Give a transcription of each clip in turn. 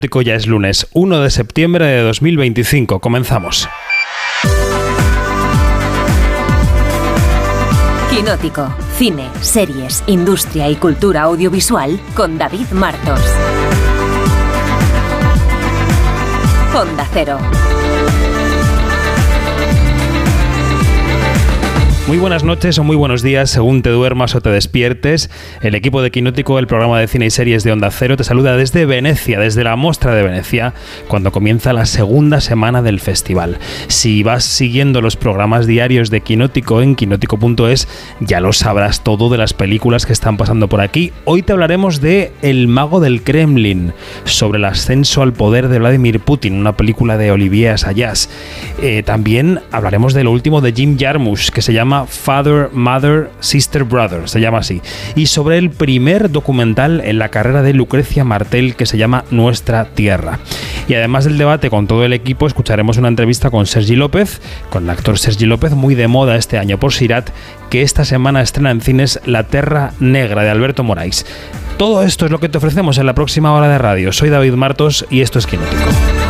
Ya es lunes 1 de septiembre de 2025. Comenzamos. Quinótico. Cine, series, industria y cultura audiovisual con David Martos. Onda Cero. Muy buenas noches o muy buenos días, según te duermas o te despiertes. El equipo de Quinótico, el programa de cine y series de Onda Cero, te saluda desde Venecia, desde la Mostra de Venecia, cuando comienza la segunda semana del festival. Si vas siguiendo los programas diarios de Quinótico en quinótico.es, ya lo sabrás todo de las películas que están pasando por aquí. Hoy te hablaremos de El mago del Kremlin, sobre el ascenso al poder de Vladimir Putin, una película de Olivier Assayas. También hablaremos de lo último de Jim Jarmusch, que se llama Father, Mother, Sister, Brother, se llama así, y sobre el primer documental en la carrera de Lucrecia Martel, que se llama Nuestra Tierra. Y además del debate con todo el equipo, escucharemos una entrevista con Sergi López, con el actor Sergi López, muy de moda este año por Sirat, que esta semana estrena en cines La Terra Negra, de Alberto Morais. Todo esto es lo que te ofrecemos en la próxima hora de radio. Soy David Martos y esto es Quinótico.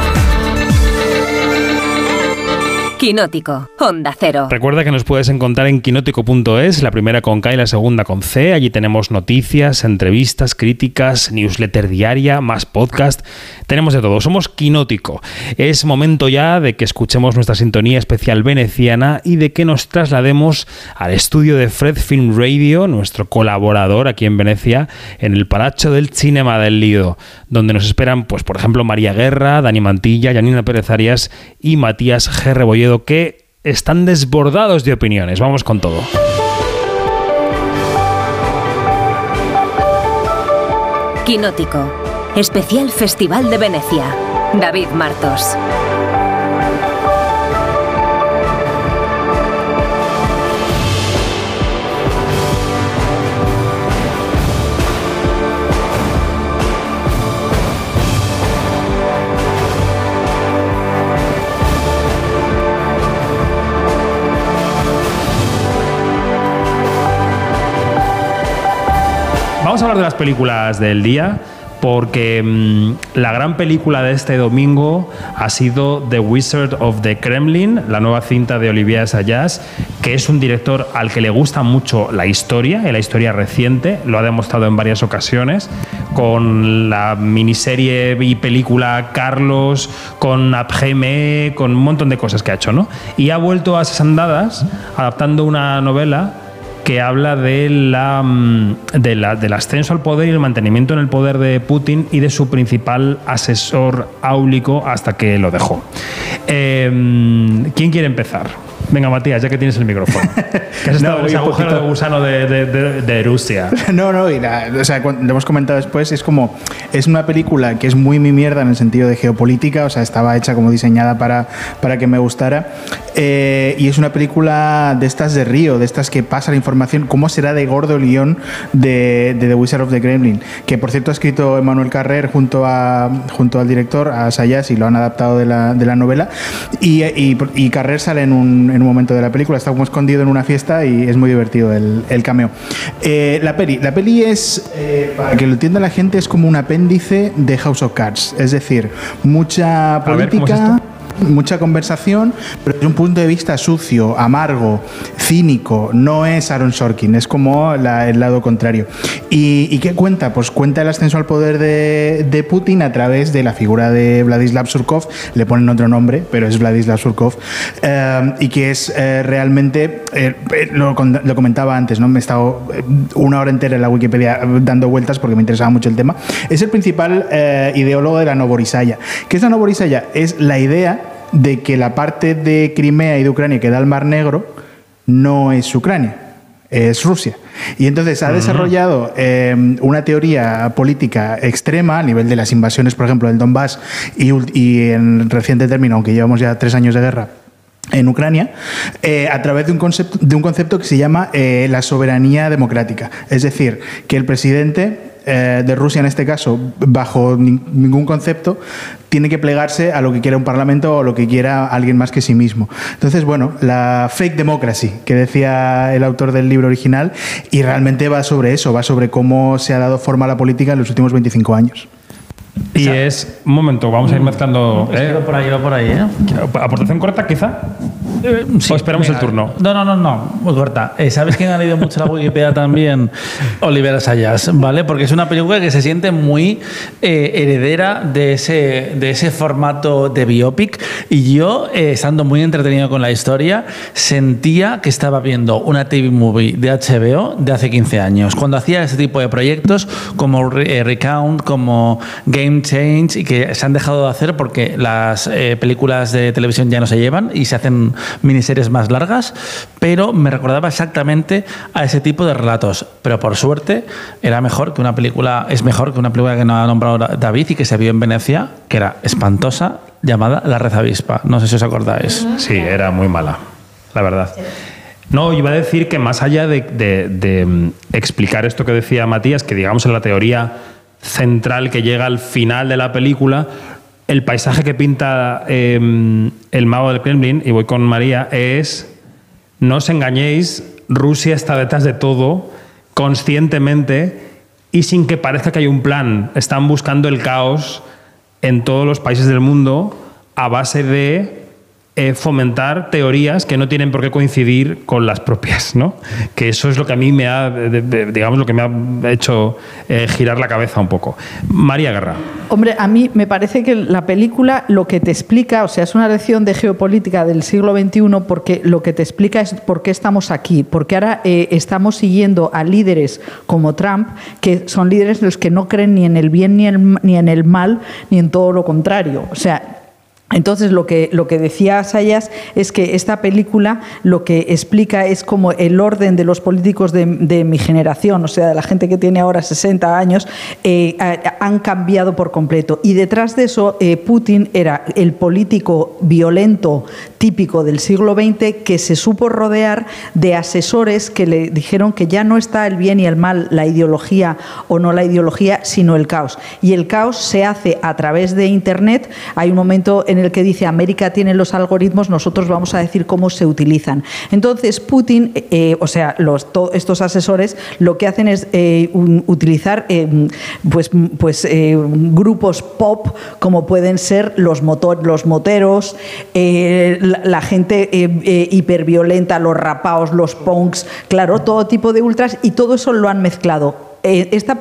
Quinótico, Onda Cero. Recuerda que nos puedes encontrar en quinótico.es, la primera con K y la segunda con C. Allí tenemos noticias, entrevistas, críticas, newsletter diaria, más podcast. Tenemos de todo. Somos Quinótico. Es momento ya de que escuchemos nuestra sintonía especial veneciana y de que nos traslademos al estudio de Fred Film Radio, nuestro colaborador aquí en Venecia, en el Palazzo del Cinema del Lido, donde nos esperan, pues, por ejemplo, María Guerra, Dani Mantilla, Janina Pérez Arias y Matías G. Rebolledo, que están desbordados de opiniones. Vamos con todo. Quinótico, especial Festival de Venecia. David Martos. Vamos a hablar de las películas del día, porque la gran película de este domingo ha sido The Wizard of the Kremlin, la nueva cinta de Olivier Assayas, que es un director al que le gusta mucho la historia, y la historia reciente, lo ha demostrado en varias ocasiones, con la miniserie y película Carlos, con Après-Midi, con un montón de cosas que ha hecho, ¿no? Y ha vuelto a esas andadas adaptando una novela que habla del ascenso al poder y el mantenimiento en el poder de Putin y de su principal asesor áulico hasta que lo dejó. ¿Quién quiere empezar? Venga, Matías, ya que tienes el micrófono. Que has estado en ese agujero de gusano de Rusia. No, lo hemos comentado después, es una película que es muy mi mierda en el sentido de geopolítica, o sea, estaba hecha como diseñada para que me gustara, y es una película de estas de Río, de estas que pasa la información, cómo será de gordo el guión de The Wizard of the Kremlin, que por cierto ha escrito Emmanuel Carrer junto al director, a Assayas, y lo han adaptado de la novela, y Carrer sale en un momento de la película, está como escondido en una fiesta y es muy divertido el cameo. La peli es, para que lo entienda la gente, es como un apéndice de House of Cards, es decir, mucha política, mucha conversación, pero desde un punto de vista sucio, amargo, cínico. No es Aaron Sorkin, es como el lado contrario. ¿Y qué cuenta? Pues cuenta el ascenso al poder de Putin a través de la figura de Vladislav Surkov, le ponen otro nombre, pero es Vladislav Surkov, y que es realmente, lo comentaba antes, ¿no? Me he estado una hora entera en la Wikipedia dando vueltas porque me interesaba mucho el tema. Es el principal ideólogo de la Novorizaya. ¿Qué es la Novorizaya? Es la idea de que la parte de Crimea y de Ucrania que da al Mar Negro no es Ucrania, es Rusia. Y entonces ha desarrollado una teoría política extrema a nivel de las invasiones, por ejemplo, del Donbass y en reciente término, aunque llevamos ya 3 años de guerra en Ucrania, a través de un concepto que se llama la soberanía democrática. Es decir, que el presidente de Rusia, en este caso, bajo ningún concepto, tiene que plegarse a lo que quiera un parlamento o lo que quiera alguien más que sí mismo. Entonces, bueno, la fake democracy que decía el autor del libro original, y realmente va sobre eso, va sobre cómo se ha dado forma a la política en los últimos 25 años. Y es... Un momento, vamos a ir mezclando... Va por ahí, ¿eh? ¿Aportación corta, quizá? Sí, ¿O esperamos el turno? No, muy corta. ¿Sabes quién ha leído mucho la Wikipedia también? Oliver Assayas, ¿vale? Porque es una película que se siente muy heredera de ese formato de biopic, y yo, estando muy entretenido con la historia, sentía que estaba viendo una TV movie de HBO de hace 15 años, cuando hacía ese tipo de proyectos como Recount, como Game Change, y que se han dejado de hacer porque las películas de televisión ya no se llevan y se hacen miniseries más largas, pero me recordaba exactamente a ese tipo de relatos. Pero por suerte es mejor que una película que nos ha nombrado David y que se vio en Venecia, que era espantosa, llamada La Red Avispa. No sé si os acordáis. Sí, era muy mala, la verdad. No, iba a decir que más allá de explicar esto que decía Matías, que digamos en la teoría central que llega al final de la película, el paisaje que pinta el mago del Kremlin, y voy con María, es: no os engañéis, Rusia está detrás de todo, conscientemente y sin que parezca que hay un plan. Están buscando el caos en todos los países del mundo a base de fomentar teorías que no tienen por qué coincidir con las propias, ¿no? Que eso es lo que a mí me ha, digamos, lo que me ha hecho girar la cabeza un poco. María Guerra. Hombre, a mí me parece que la película lo que te explica, o sea, es una lección de geopolítica del siglo XXI, porque lo que te explica es por qué estamos aquí, porque ahora estamos siguiendo a líderes como Trump, que son líderes los que no creen ni en el bien ni en el mal, ni en todo lo contrario. O sea, entonces, lo que decía Sayas es que esta película lo que explica es como el orden de los políticos de mi generación, o sea, de la gente que tiene ahora 60 años, han cambiado por completo. Y detrás de eso, Putin era el político violento típico del siglo XX que se supo rodear de asesores que le dijeron que ya no está el bien y el mal, la ideología o no la ideología, sino el caos. Y el caos se hace a través de Internet. Hay un momento en el que dice: América tiene los algoritmos, nosotros vamos a decir cómo se utilizan. Entonces Putin, o sea, estos asesores lo que hacen es utilizar grupos pop, como pueden ser los moteros, la gente hiperviolenta, los rapaos, los punks, claro, todo tipo de ultras, y todo eso lo han mezclado. Esta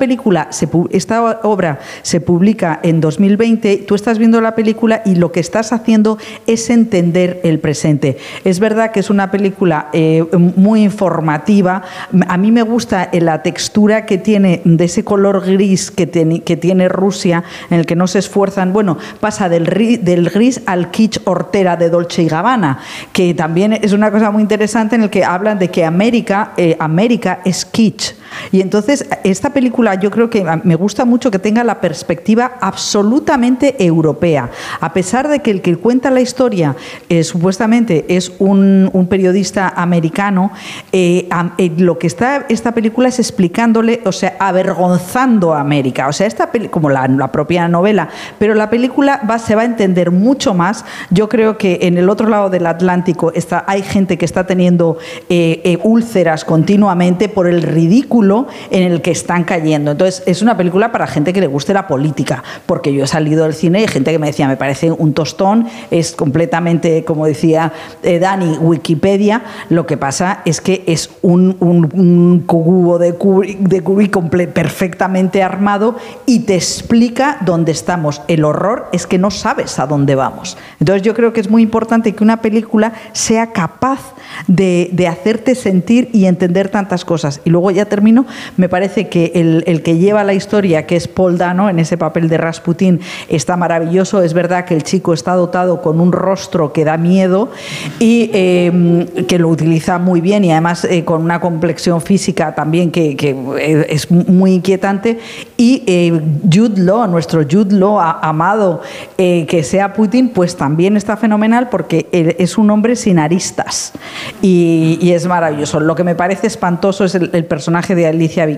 obra se publica en 2020, tú estás viendo la película y lo que estás haciendo es entender el presente. Es verdad que es una película muy informativa. A mí me gusta la textura que tiene, de ese color gris que tiene Rusia, en el que no se esfuerzan. Bueno, pasa del gris al kitsch hortera de Dolce & Gabbana, que también es una cosa muy interesante, en el que hablan de que América es kitsch. Y entonces esta película, yo creo que me gusta mucho que tenga la perspectiva absolutamente europea, a pesar de que el que cuenta la historia supuestamente es un periodista americano. Lo que está esta película es explicándole, o sea, avergonzando a América, o sea, como la propia novela, pero la película se va a entender mucho más. Yo creo que en el otro lado del Atlántico hay gente que está teniendo úlceras continuamente por el ridículo en el que están cayendo. Entonces, es una película para gente que le guste la política, porque yo he salido del cine y hay gente que me decía: me parece un tostón, es completamente, como decía Dani, Wikipedia. Lo que pasa es que es un cubo de Kubrick perfectamente armado, y te explica dónde estamos. El horror es que no sabes a dónde vamos. Entonces, yo creo que es muy importante que una película sea capaz de hacerte sentir y entender tantas cosas. Y luego ya termino. Me parece que el que lleva la historia, que es Paul Dano, en ese papel de Rasputín, está maravilloso. Es verdad que el chico está dotado con un rostro que da miedo y que lo utiliza muy bien, y además con una complexión física también que es muy inquietante. Y Jude Law, nuestro Jude Law amado, que sea Putin, pues también está fenomenal, porque es un hombre sin aristas y es maravilloso. Lo que me parece espantoso es el personaje de Alicia Vikander,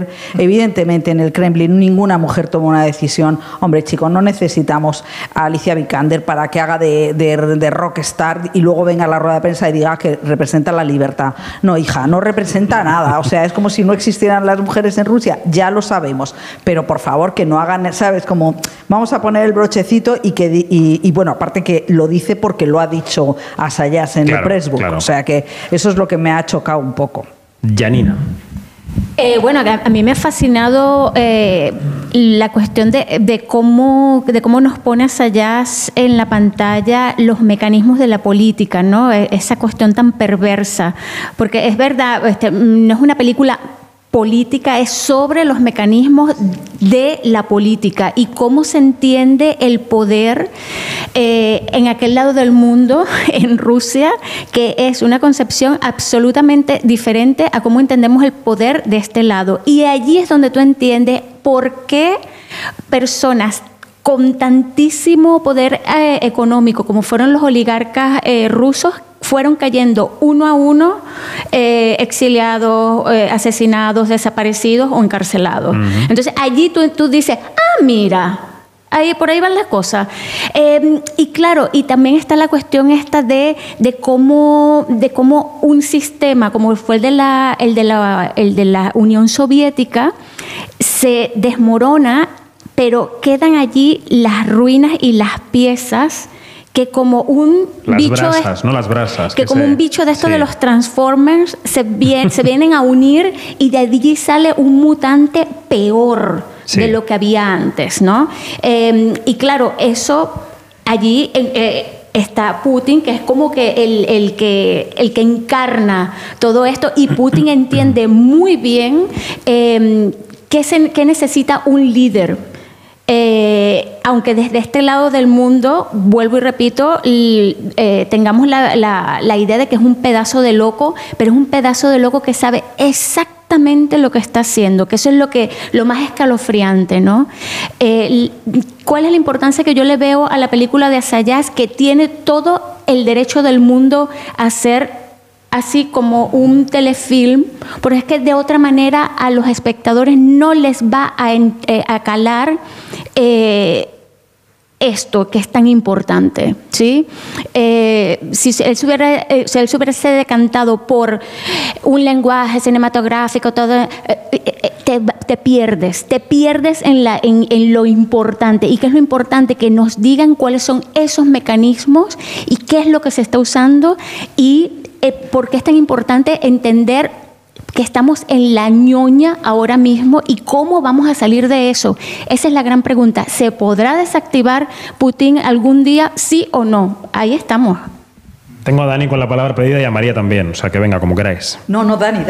Evidentemente, en el Kremlin ninguna mujer toma una decisión. Hombre, chicos, no necesitamos a Alicia Vikander para que haga de rockstar y luego venga a la rueda de prensa y diga que representa la libertad. No, hija, no representa nada. O sea, es como si no existieran las mujeres en Rusia. Ya lo sabemos. Pero, por favor, que no hagan, ¿sabes? Como vamos a poner el brochecito y bueno, aparte que lo dice porque lo ha dicho Assayas en el Pressbook. Claro. O sea, que eso es lo que me ha chocado un poco. Janina. Bueno, a mí me ha fascinado la cuestión de cómo nos pone Assayas en la pantalla los mecanismos de la política, ¿no? Esa cuestión tan perversa. Porque es verdad, no es una película política, es sobre los mecanismos de la política y cómo se entiende el poder en aquel lado del mundo, en Rusia, que es una concepción absolutamente diferente a cómo entendemos el poder de este lado. Y allí es donde tú entiendes por qué personas con tantísimo poder económico como fueron los oligarcas rusos fueron cayendo uno a uno, exiliados, asesinados, desaparecidos o encarcelados. Entonces allí tú dices, mira, por ahí van las cosas. Y claro, y también está la cuestión esta de cómo un sistema como fue el de la Unión Soviética se desmorona, pero quedan allí las ruinas y las piezas que como un bicho un bicho de estos de los Transformers se vienen a unir y de allí sale un mutante peor de lo que había antes, ¿no? Y claro, eso allí está Putin, que es como que el que encarna todo esto, y Putin entiende muy bien que necesita un líder. Aunque desde este lado del mundo, vuelvo y repito, tengamos la idea de que es un pedazo de loco, pero es un pedazo de loco que sabe exactamente lo que está haciendo, que eso es lo más escalofriante, ¿no? ¿Cuál es la importancia que yo le veo a la película de Assayas? Que tiene todo el derecho del mundo a ser así como un telefilm, porque es que de otra manera a los espectadores no les va a calar esto que es tan importante, ¿sí? Si él se hubiese decantado por un lenguaje cinematográfico, todo, te pierdes en lo importante. ¿Y qué es lo importante? Que nos digan cuáles son esos mecanismos y qué es lo que se está usando y por qué es tan importante entender que estamos en la ñoña ahora mismo y cómo vamos a salir de eso. Esa es la gran pregunta. ¿Se podrá desactivar Putin algún día, sí o no? Ahí estamos. Tengo a Dani con la palabra pedida y a María también, o sea que venga, como queráis. No, Dani.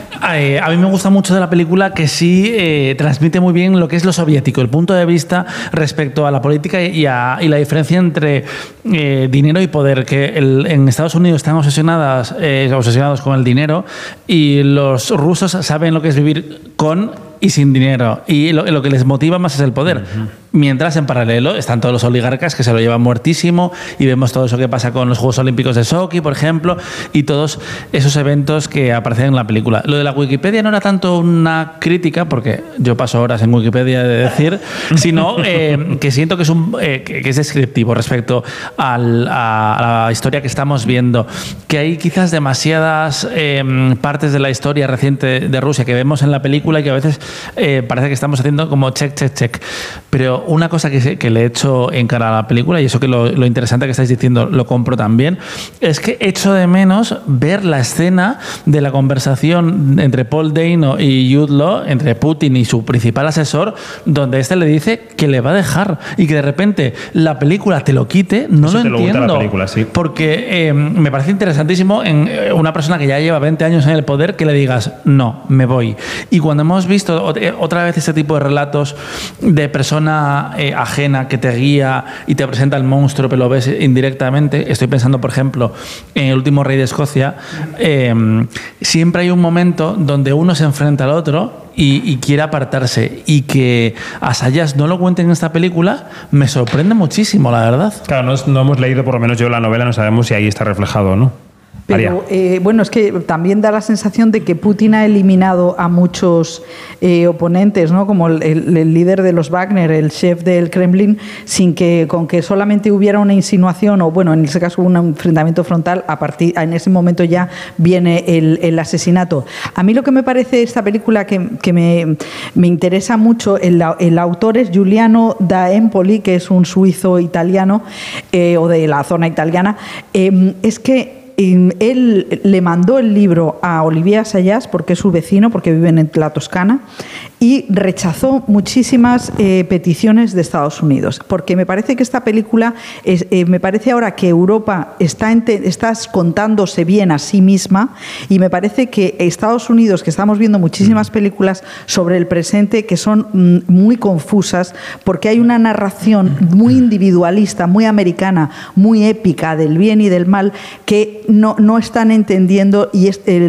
A mí me gusta mucho de la película que sí transmite muy bien lo que es lo soviético, el punto de vista respecto a la política y la diferencia entre dinero y poder, que en Estados Unidos están obsesionados con el dinero y los rusos saben lo que es vivir con y sin dinero, y lo que les motiva más es el poder. Mientras en paralelo están todos los oligarcas que se lo llevan muertísimo y vemos todo eso que pasa con los Juegos Olímpicos de Sochi, por ejemplo, y todos esos eventos que aparecen en la película. Lo de la Wikipedia no era tanto una crítica, porque yo paso horas en Wikipedia de decir, sino que siento que es descriptivo respecto a la historia que estamos viendo, que hay quizás demasiadas partes de la historia reciente de Rusia que vemos en la película y que a veces parece que estamos haciendo como check. Pero una cosa que le he hecho en cara a la película, y eso que lo interesante que estáis diciendo lo compro también, es que echo de menos ver la escena de la conversación entre Paul Dano y Jude Law, entre Putin y su principal asesor, donde este le dice que le va a dejar y que de repente la película te lo quite. No eso lo entiendo. La película, sí. Porque me parece interesantísimo en una persona que ya lleva 20 años en el poder que le digas, no, me voy. Y cuando hemos visto otra vez este tipo de relatos de persona ajena que te guía y te presenta el monstruo pero lo ves indirectamente, estoy pensando por ejemplo en El último rey de Escocia, siempre hay un momento donde uno se enfrenta al otro y quiere apartarse, y que Assayas no lo cuente en esta película me sorprende muchísimo, la verdad. Claro, no hemos leído, por lo menos yo, la novela, no sabemos si ahí está reflejado o no. Pero bueno, es que también da la sensación de que Putin ha eliminado a muchos oponentes, ¿no? Como el líder de los Wagner, el chef del Kremlin, con que solamente hubiera una insinuación, o bueno, en ese caso un enfrentamiento frontal, en ese momento ya viene el asesinato. A mí lo que me parece esta película que me interesa mucho, el autor es Giuliano da Empoli, que es un suizo italiano, o de la zona italiana, es que él le mandó el libro a Olivier Assayas porque es su vecino, porque viven en la Toscana, y rechazó muchísimas peticiones de Estados Unidos, porque me parece que esta película, me parece ahora que Europa está contándose bien a sí misma, y me parece que Estados Unidos, que estamos viendo muchísimas películas sobre el presente que son muy confusas, porque hay una narración muy individualista, muy americana, muy épica del bien y del mal, que no están entendiendo, y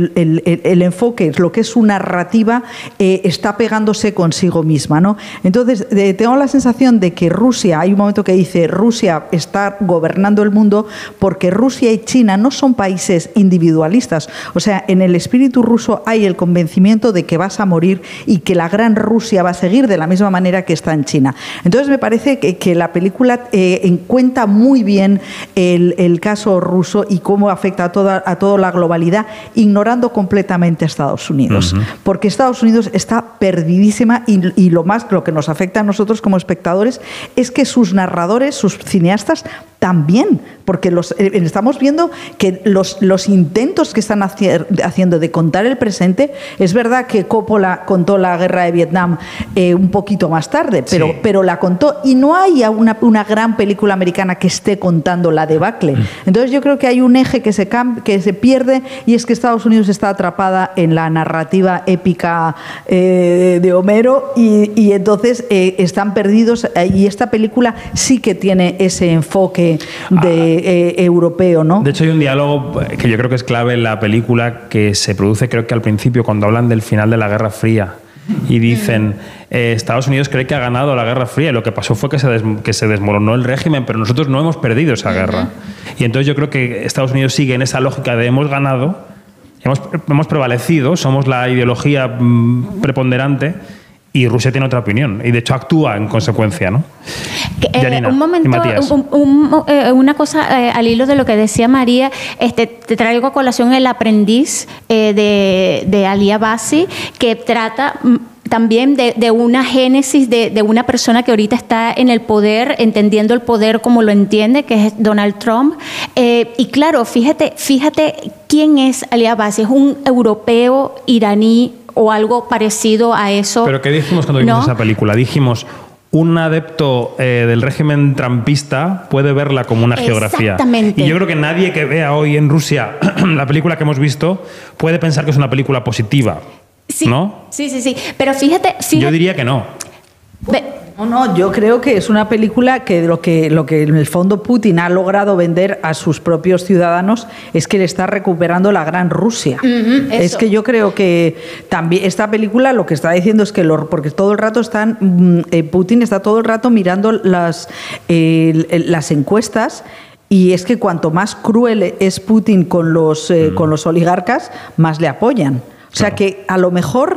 el enfoque, lo que es su narrativa, está pegándose consigo misma, ¿no? Entonces, tengo la sensación de que Rusia, hay un momento que dice, Rusia está gobernando el mundo porque Rusia y China no son países individualistas. O sea, en el espíritu ruso hay el convencimiento de que vas a morir y que la gran Rusia va a seguir de la misma manera que está en China. Entonces, me parece que la película cuenta muy bien el caso ruso y cómo afecta a toda la globalidad, ignorando completamente a Estados Unidos. Porque Estados Unidos está perdidísima, y lo que nos afecta a nosotros como espectadores es que sus narradores, sus cineastas también, porque estamos viendo que los intentos que están haciendo de contar el presente, es verdad que Coppola contó la guerra de Vietnam un poquito más tarde, pero la contó, y no hay una gran película americana que esté contando la debacle. Entonces yo creo que hay un eje que se pierde, y es que Estados Unidos está atrapada en la narrativa épica de Homero, y entonces están perdidos, y esta película sí que tiene ese enfoque europeo, ¿no? De hecho, hay un diálogo que yo creo que es clave en la película, que se produce, creo que al principio, cuando hablan del final de la Guerra Fría, y dicen, Estados Unidos cree que ha ganado la Guerra Fría, y lo que pasó fue que se desmoronó el régimen, pero nosotros no hemos perdido esa guerra. Y entonces yo creo que Estados Unidos sigue en esa lógica de hemos ganado, hemos prevalecido, somos la ideología preponderante, y Rusia tiene otra opinión, y de hecho actúa en consecuencia, ¿no? Janina, un momento, una cosa al hilo de lo que decía María, te traigo a colación El aprendiz de Ali Abbasi, que trata también de una génesis de una persona que ahorita está en el poder, entendiendo el poder como lo entiende, que es Donald Trump. Y claro, fíjate quién es Ali Abbasi, es un europeo iraní o algo parecido a eso. ¿Pero qué dijimos cuando vimos esa película? Dijimos, un adepto del régimen trumpista puede verla como una geografía. Exactamente. Y yo creo que nadie que vea hoy en Rusia la película que hemos visto puede pensar que es una película positiva. Sí, ¿no? Sí. Pero fíjate. Yo diría que no. No, yo creo que es una película que lo que en el fondo Putin ha logrado vender a sus propios ciudadanos es que le está recuperando la gran Rusia. Es que yo creo que también esta película lo que está diciendo es que porque todo el rato Putin está todo el rato mirando las encuestas. Y es que cuanto más cruel es Putin con los oligarcas, más le apoyan. O sea que a lo mejor,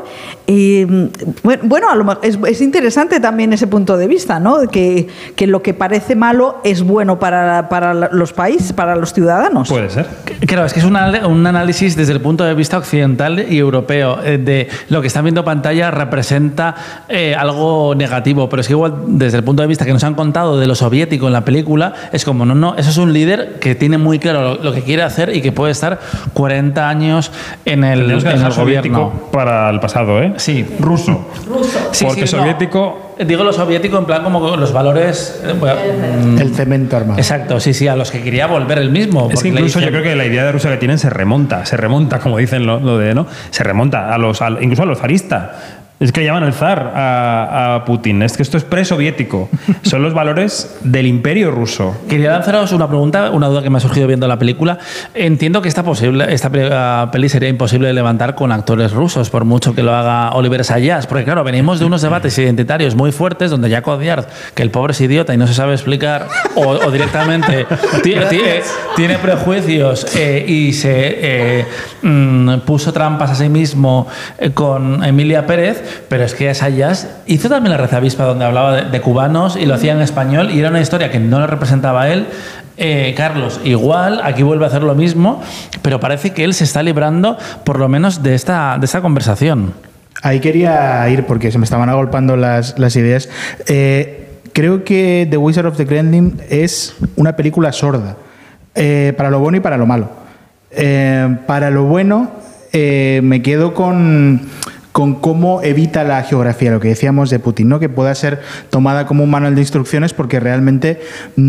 es interesante también ese punto de vista, ¿no? Que lo que parece malo es bueno para los países, para los ciudadanos. Puede ser. Claro, es que es un análisis desde el punto de vista occidental y europeo. De lo que están viendo en pantalla representa algo negativo, pero es que igual desde el punto de vista que nos han contado de lo soviético en la película, es como, no, eso es un líder que tiene muy claro lo que quiere hacer y que puede estar 40 años en el gobierno. Para el pasado, ¿eh? Sí. Ruso. Porque soviético... No. Digo lo soviético en plan como los valores... el cemento armado. Exacto, sí, a los que quería volver el mismo. Es que incluso yo creo que la idea de Rusia que tienen se remonta, como dicen lo de, ¿no? Se remonta incluso a los zaristas. Es que llaman el zar a Putin. Es que esto es presoviético. Son los valores del imperio ruso. Quería lanzaros una pregunta, una duda que me ha surgido viendo la película. Entiendo que esta peli sería imposible de levantar con actores rusos, por mucho que lo haga Oliver Sayas, porque claro, venimos de unos debates identitarios muy fuertes donde Jacob Diard, que el pobre es idiota y no se sabe explicar, o directamente tiene prejuicios y se puso trampas a sí mismo con Emilia Pérez. Pero es que Sayas hizo también La Reza Avispa, donde hablaba de cubanos y lo hacía en español y era una historia que no le representaba a él. Carlos, igual, aquí vuelve a hacer lo mismo, pero parece que él se está librando por lo menos de esta conversación. Ahí quería ir porque se me estaban agolpando las ideas. Creo que The Wizard of the Kremlin es una película sorda, para lo bueno y para lo malo. Para lo bueno, me quedo con cómo evita la geografía, lo que decíamos de Putin, ¿no? Que pueda ser tomada como un manual de instrucciones porque realmente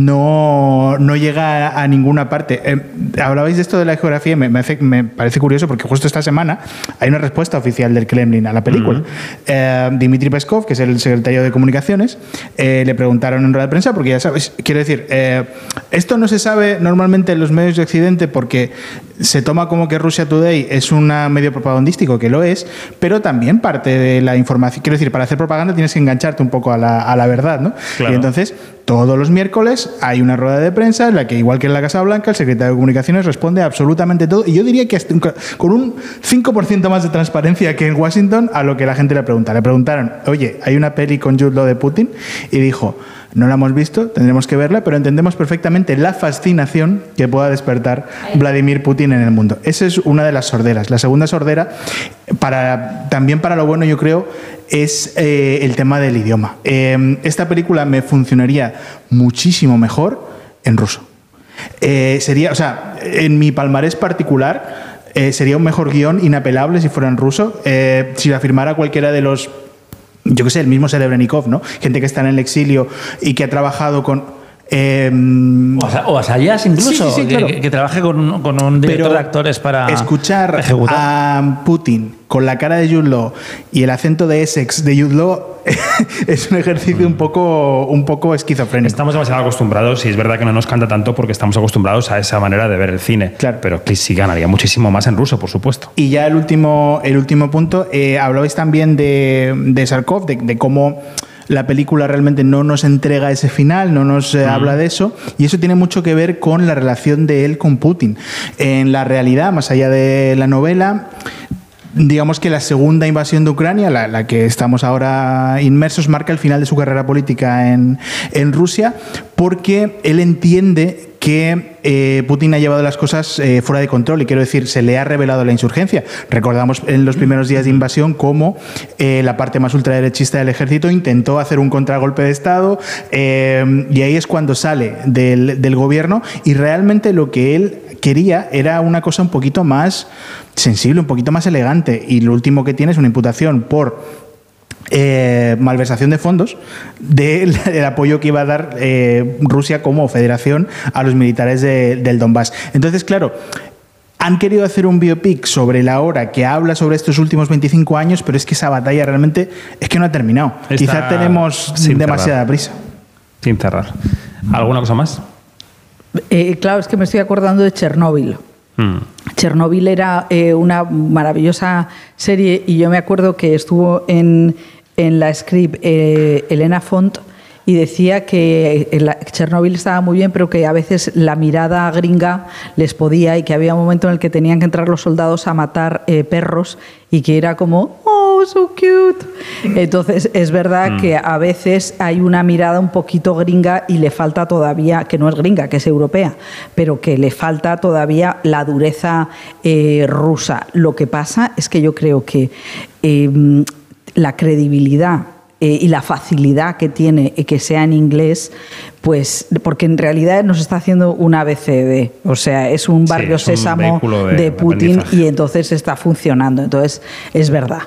no llega a ninguna parte. Hablabais de esto de la geografía, me parece curioso porque justo esta semana hay una respuesta oficial del Kremlin a la película. Dmitry Peskov, que es el secretario de Comunicaciones, le preguntaron en rueda de prensa, porque ya sabes, quiero decir, esto no se sabe normalmente en los medios de Occidente porque se toma como que Russia Today es un medio propagandístico, que lo es, pero también parte de la información. Quiero decir, para hacer propaganda tienes que engancharte un poco a la verdad, ¿no? Claro. Y entonces, todos los miércoles hay una rueda de prensa en la que, igual que en la Casa Blanca, el secretario de Comunicaciones responde absolutamente todo. Y yo diría que hasta con un 5% más de transparencia que en Washington a lo que la gente le pregunta. Le preguntaron, oye, hay una peli con Jude Law de Putin, y dijo, no la hemos visto, tendremos que verla, pero entendemos perfectamente la fascinación que pueda despertar Vladimir Putin en el mundo. Esa es una de las sorderas. La segunda sordera, también para lo bueno, yo creo, es el tema del idioma. Esta película me funcionaría muchísimo mejor en ruso. Sería, o sea, en mi palmarés particular, sería un mejor guión inapelable si fuera en ruso. Si la firmara cualquiera de los, yo qué sé, el mismo Serebrennikov, ¿no? Gente que está en el exilio y que ha trabajado con... o a Sayas incluso, sí, claro. que trabaje con un director de actores para escuchar ejecutar. A Putin con la cara de Jude Law y el acento de Essex de Jude Law es un ejercicio un poco esquizofrénico. Estamos demasiado acostumbrados, y es verdad que no nos canta tanto porque estamos acostumbrados a esa manera de ver el cine. Claro. Pero sí ganaría muchísimo más en ruso, por supuesto. Y ya el último punto, hablabais también de Sarkov, de cómo la película realmente no nos entrega ese final, no nos habla de eso, y eso tiene mucho que ver con la relación de él con Putin. En la realidad, más allá de la novela, digamos que la segunda invasión de Ucrania, la que estamos ahora inmersos, marca el final de su carrera política en Rusia, porque él entiende que Putin ha llevado las cosas fuera de control, y quiero decir, se le ha revelado la insurgencia. Recordamos en los primeros días de invasión cómo la parte más ultraderechista del ejército intentó hacer un contragolpe de Estado, y ahí es cuando sale del gobierno, y realmente lo que él quería era una cosa un poquito más sensible, un poquito más elegante, y lo último que tiene es una imputación por malversación de fondos del apoyo que iba a dar Rusia como federación a los militares del Donbass. Entonces, claro, han querido hacer un biopic sobre la hora que habla sobre estos últimos 25 años, pero es que esa batalla realmente es que no ha terminado. Quizá tenemos demasiada prisa. Sin cerrar. ¿Alguna cosa más? Claro, es que me estoy acordando de Chernóbil. Chernóbil era una maravillosa serie, y yo me acuerdo que estuvo en la script Elena Font, y decía que Chernóbil estaba muy bien, pero que a veces la mirada gringa les podía, y que había un momento en el que tenían que entrar los soldados a matar perros, y que era como, oh, so cute. Entonces, es verdad que a veces hay una mirada un poquito gringa, y le falta todavía, que no es gringa, que es europea, pero que le falta todavía la dureza rusa. Lo que pasa es que yo creo que la credibilidad y la facilidad que tiene que sea en inglés, pues porque en realidad nos está haciendo un ABCD, o sea, es un barrio sésamo de Putin, y entonces está funcionando. Entonces, es verdad,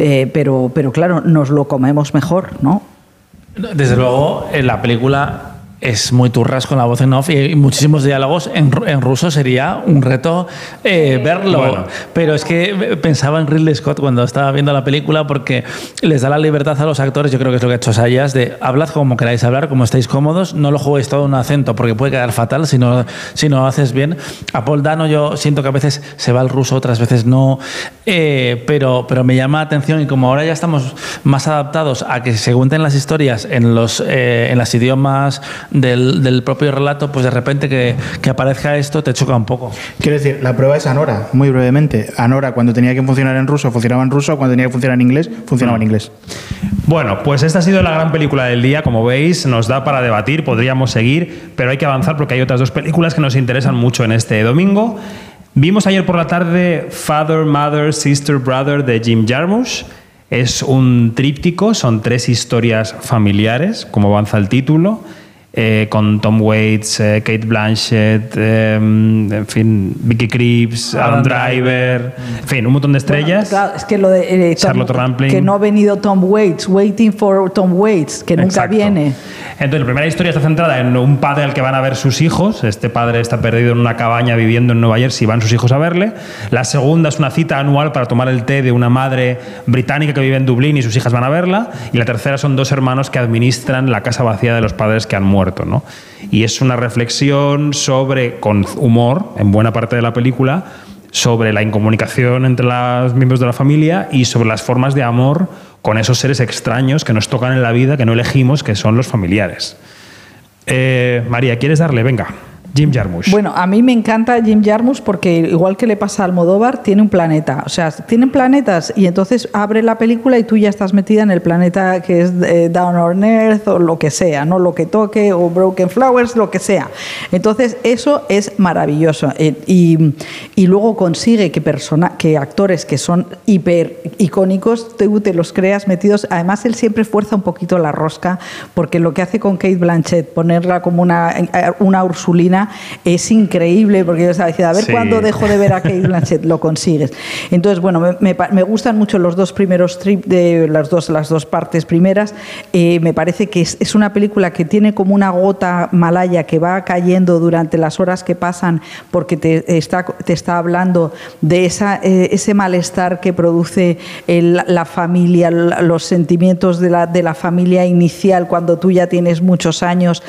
pero claro, nos lo comemos mejor, ¿no? Desde luego, en la película es muy turras con la voz en off y muchísimos diálogos en ruso. Sería un reto verlo. Bueno. Pero es que pensaba en Ridley Scott cuando estaba viendo la película, porque les da la libertad a los actores, yo creo que es lo que ha hecho Sayas, de hablad como queráis hablar, como estáis cómodos, no lo juguéis todo en un acento porque puede quedar fatal si no lo haces bien. A Paul Dano yo siento que a veces se va el ruso, otras veces no, pero me llama la atención, y como ahora ya estamos más adaptados a que se cuenten las historias en los idiomas del propio relato, pues de repente que aparezca esto te choca un poco. Quiero decir, la prueba es Anora, muy brevemente. Anora, cuando tenía que funcionar en ruso, funcionaba en ruso, cuando tenía que funcionar en inglés, funcionaba en inglés. Bueno, pues esta ha sido la gran película del día. Como veis, nos da para debatir, podríamos seguir, pero hay que avanzar porque hay otras dos películas que nos interesan mucho en este domingo. Vimos ayer por la tarde Father, Mother, Sister, Brother de Jim Jarmusch. Es un tríptico, son 3 historias familiares, como avanza el título, con Tom Waits, Kate Blanchett, en fin, Vicky Krieps, Adam Driver, en fin, un montón de estrellas. Bueno, claro, es que lo de Charlotte Rampling. Que no ha venido Tom Waits, Waiting for Tom Waits, que nunca Exacto. viene. Entonces, la primera historia está centrada en un padre al que van a ver sus hijos. Este padre está perdido en una cabaña viviendo en Nueva Jersey y van sus hijos a verle. La segunda es una cita anual para tomar el té de una madre británica que vive en Dublín y sus hijas van a verla. Y la tercera son 2 hermanos que administran la casa vacía de los padres que han muerto, ¿no? Y es una reflexión sobre, con humor, en buena parte de la película, sobre la incomunicación entre los miembros de la familia y sobre las formas de amor con esos seres extraños que nos tocan en la vida, que no elegimos, que son los familiares. María, ¿quieres darle? Venga. Jim Jarmusch. Bueno, a mí me encanta Jim Jarmusch porque, igual que le pasa a Almodóvar, tiene un planeta. O sea, tienen planetas y entonces abre la película y tú ya estás metida en el planeta que es Down on Earth o lo que sea, ¿no? Lo que toque, o Broken Flowers, lo que sea. Entonces, eso es maravilloso. Y luego consigue que actores que son hiper icónicos, te los creas metidos. Además, él siempre fuerza un poquito la rosca, porque lo que hace con Kate Blanchett, ponerla como una Ursulina, es increíble, porque yo estaba diciendo, a ver cuándo dejo de ver a Kate Blanchett, lo consigues. Entonces, bueno, me gustan mucho los 2 primeros strips, de las dos partes primeras. Me parece que es una película que tiene como una gota malaya que va cayendo durante las horas que pasan, porque te está hablando de ese malestar que produce la familia, los sentimientos de la familia inicial cuando tú ya tienes muchos años,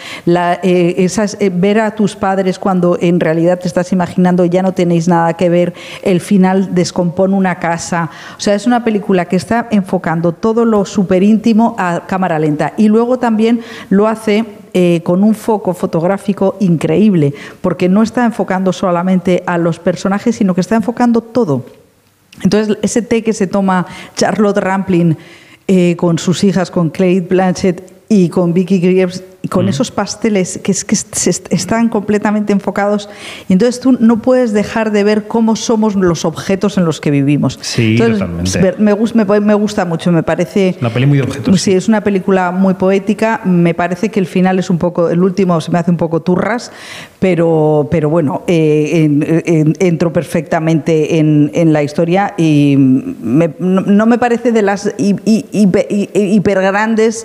ver a tus padres cuando en realidad te estás imaginando ya no tenéis nada que ver, el final descompone una casa. O sea, es una película que está enfocando todo lo súper íntimo a cámara lenta, y luego también lo hace con un foco fotográfico increíble, porque no está enfocando solamente a los personajes, sino que está enfocando todo. Entonces, ese té que se toma Charlotte Rampling con sus hijas, con Kate Blanchett y con Vicky Krieps, con esos pasteles que están completamente enfocados, y entonces tú no puedes dejar de ver cómo somos los objetos en los que vivimos. Sí, entonces, totalmente. Me gusta mucho, me parece... Una peli muy de objetos. Sí, es una película muy poética. Me parece que el final es un poco... El último se me hace un poco turras, pero bueno, entro perfectamente en la historia, y no me parece de las hiper grandes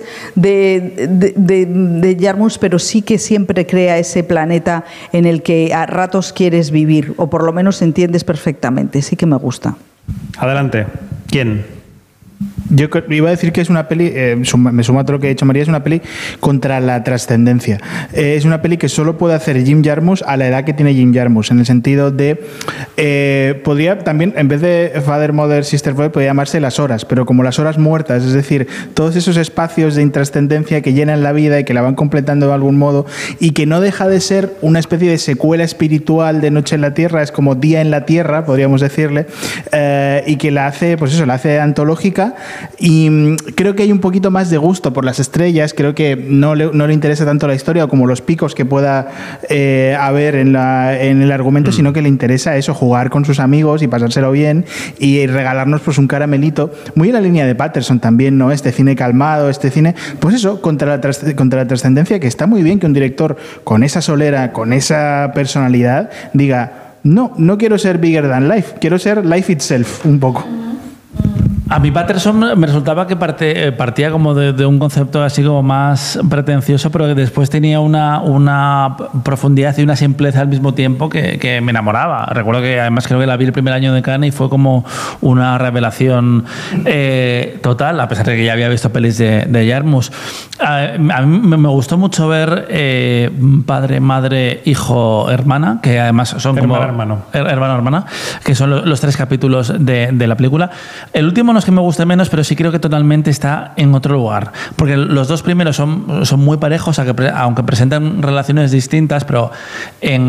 de Jarmusch, pero sí que siempre crea ese planeta en el que a ratos quieres vivir, o por lo menos entiendes perfectamente. Sí que me gusta. Adelante. ¿Quién? Yo iba a decir que es una peli, me sumo a todo lo que ha dicho María, es una peli contra la trascendencia. Es una peli que solo puede hacer Jim Jarmusch a la edad que tiene Jim Jarmusch, en el sentido de podría también, en vez de Father, Mother, Sister, Brother, podría llamarse Las Horas, pero como las horas muertas, es decir, todos esos espacios de intrascendencia que llenan la vida y que la van completando de algún modo, y que no deja de ser una especie de secuela espiritual de Noche en la Tierra, es como Día en la Tierra, podríamos decirle, y que la hace, pues eso, la hace antológica. Y creo que hay un poquito más de gusto por las estrellas. Creo que no le interesa tanto la historia como los picos que pueda haber en el argumento, sino que le interesa eso, jugar con sus amigos y pasárselo bien y regalarnos pues un caramelito, muy en la línea de Patterson también, ¿no? Este cine calmado, este cine, pues eso, contra la trascendencia, que está muy bien que un director con esa solera, con esa personalidad, diga, no quiero ser bigger than life, quiero ser life itself, un poco. A mí Patterson me resultaba que partía como de un concepto así como más pretencioso, pero que después tenía una profundidad y una simpleza al mismo tiempo que me enamoraba. Recuerdo que además creo que la vi el primer año de Cannes y fue como una revelación total, a pesar de que ya había visto pelis de Jarmusch. A mí me gustó mucho ver padre, madre, hijo, hermana, que además son como... Hermano, que son los 3 capítulos de la película. El último no es que me guste menos, pero sí creo que totalmente está en otro lugar. Porque los 2 primeros son muy parejos, aunque presentan relaciones distintas, pero en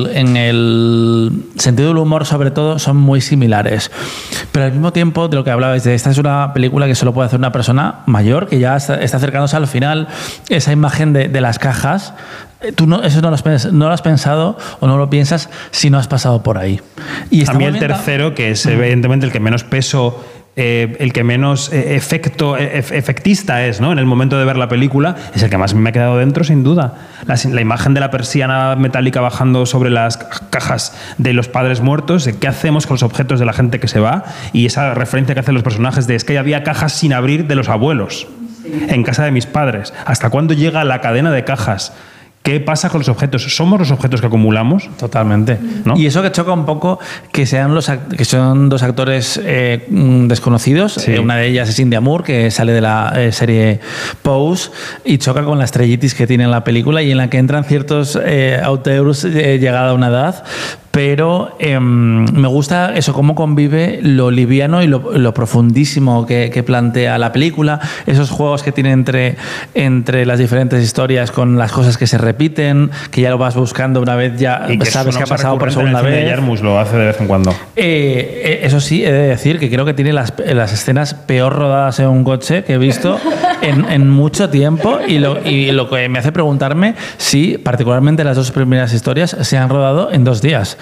el sentido del humor, sobre todo, son muy similares. Pero al mismo tiempo, de lo que hablabais, esta es una película que solo puede hacer una persona mayor, que ya está acercándose al final. Esa imagen de las cajas, tú eso no lo has pensado o no lo piensas si no has pasado por ahí. Y a mí el tercero, que es evidentemente el que menos peso, el que menos efectista es, ¿no?, en el momento de ver la película, es el que más me ha quedado dentro, sin duda. La imagen de la persiana metálica bajando sobre las cajas de los padres muertos, de qué hacemos con los objetos de la gente que se va, y esa referencia que hacen los personajes de es que había cajas sin abrir de los abuelos en casa de mis padres. ¿Hasta cuándo llega la cadena de cajas? ¿Qué pasa con los objetos? ¿Somos los objetos que acumulamos? Totalmente. ¿No? Y eso que choca un poco que son 2 actores desconocidos. Sí. Una de ellas es India Moore, que sale de la serie Pose, y choca con la estrellitis que tiene en la película y en la que entran ciertos auteurs llegada a una edad. Pero me gusta eso, cómo convive lo liviano y lo profundísimo que plantea la película, esos juegos que tiene entre las diferentes historias con las cosas que se repiten, que ya lo vas buscando una vez, ya y que sabes que ha pasado por segunda vez. Jarmusch lo hace de vez en cuando. Eso sí, he de decir que creo que tiene las escenas peor rodadas en un coche que he visto en mucho tiempo, y lo que me hace preguntarme si particularmente las 2 primeras historias se han rodado en 2 días.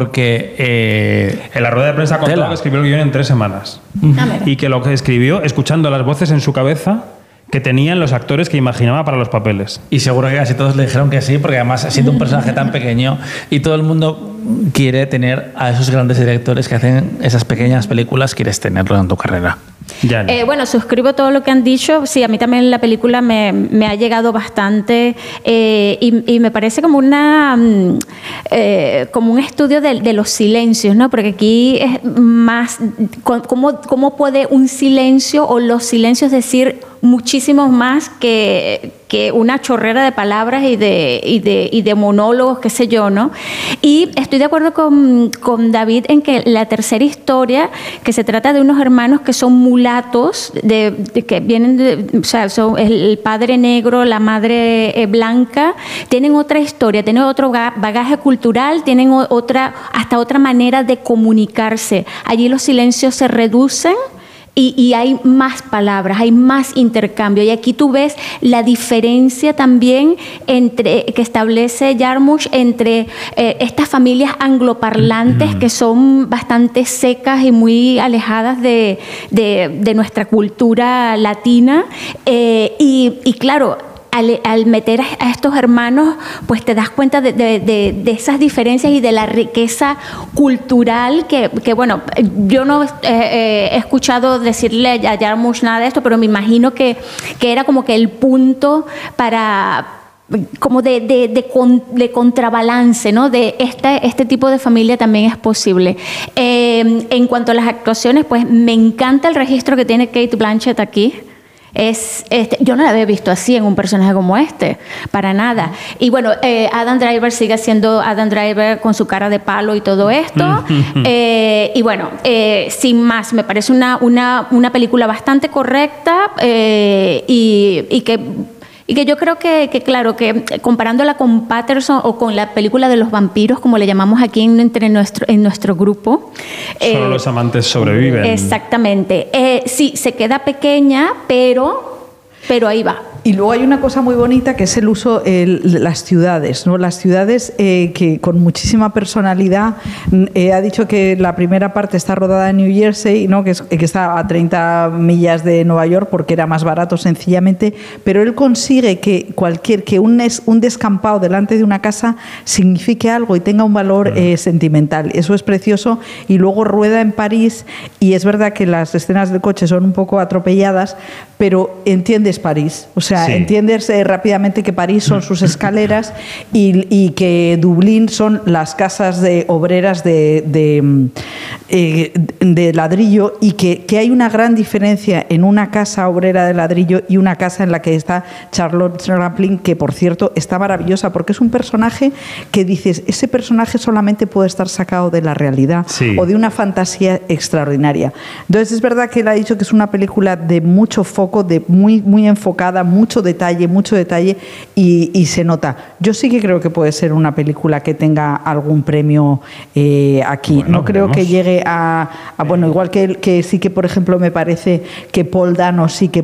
Porque en la rueda de prensa contó que escribió el guión en 3 semanas. Y que lo que escribió escuchando las voces en su cabeza que tenían los actores que imaginaba para los papeles. Y seguro que casi todos le dijeron que sí, porque además siendo un personaje tan pequeño y todo el mundo quiere tener a esos grandes directores que hacen esas pequeñas películas, quieres tenerlo en tu carrera. Bueno, suscribo todo lo que han dicho. Sí, a mí también la película me ha llegado bastante y me parece como como un estudio de los silencios, ¿no? Porque aquí es más cómo puede un silencio o los silencios decir muchísimos más que una chorrera de palabras y de monólogos, qué sé yo, ¿no? Y estoy de acuerdo con David en que la tercera historia, que se trata de unos hermanos que son mulatos, que vienen o sea, son el padre negro, la madre blanca, tienen otra historia, tienen otro bagaje cultural, tienen hasta otra manera de comunicarse. Allí los silencios se reducen y hay más palabras, hay más intercambio. Y aquí tú ves la diferencia también que establece Jarmusch entre estas familias angloparlantes que son bastante secas y muy alejadas de nuestra cultura latina. Y claro, al meter a estos hermanos, pues te das cuenta de esas diferencias y de la riqueza cultural que bueno, yo no he escuchado decirle a Jarmusch nada de esto, pero me imagino que era como que el punto para como de contrabalance, ¿no? De este tipo de familia también es posible. En cuanto a las actuaciones, pues me encanta el registro que tiene Cate Blanchett aquí. Yo no la había visto así en un personaje como para nada. Y bueno, Adam Driver sigue siendo Adam Driver con su cara de palo y todo esto. Y bueno, sin más, me parece una película bastante correcta y que yo creo que claro, que comparándola con Patterson o con la película de los vampiros, como le llamamos aquí en nuestro grupo. Solo los amantes sobreviven. Exactamente. Sí, se queda pequeña, pero ahí va. Y luego hay una cosa muy bonita que es el uso de las ciudades, ¿no? Las ciudades que con muchísima personalidad. Ha dicho que la primera parte está rodada en New Jersey, ¿no? que está a 30 millas de Nueva York porque era más barato sencillamente, pero él consigue que un descampado delante de una casa signifique algo y tenga un valor sentimental. Eso es precioso. Y luego rueda en París, y es verdad que las escenas del coche son un poco atropelladas, pero entiendes París. O sea, entiendes rápidamente que París son sus escaleras y que Dublín son las casas de obreras de ladrillo, y que hay una gran diferencia en una casa obrera de ladrillo y una casa en la que está Charlotte Rampling, que por cierto está maravillosa porque es un personaje que dices, ese personaje solamente puede estar sacado de la realidad o de una fantasía extraordinaria. Entonces es verdad que él ha dicho que es una película de mucho foco, de muy enfocada, mucho detalle y se nota. Yo sí que creo que puede ser una película que tenga algún premio aquí. Bueno, no creo que llegue a bueno, igual que sí que, por ejemplo, me parece que Paul Dano sí que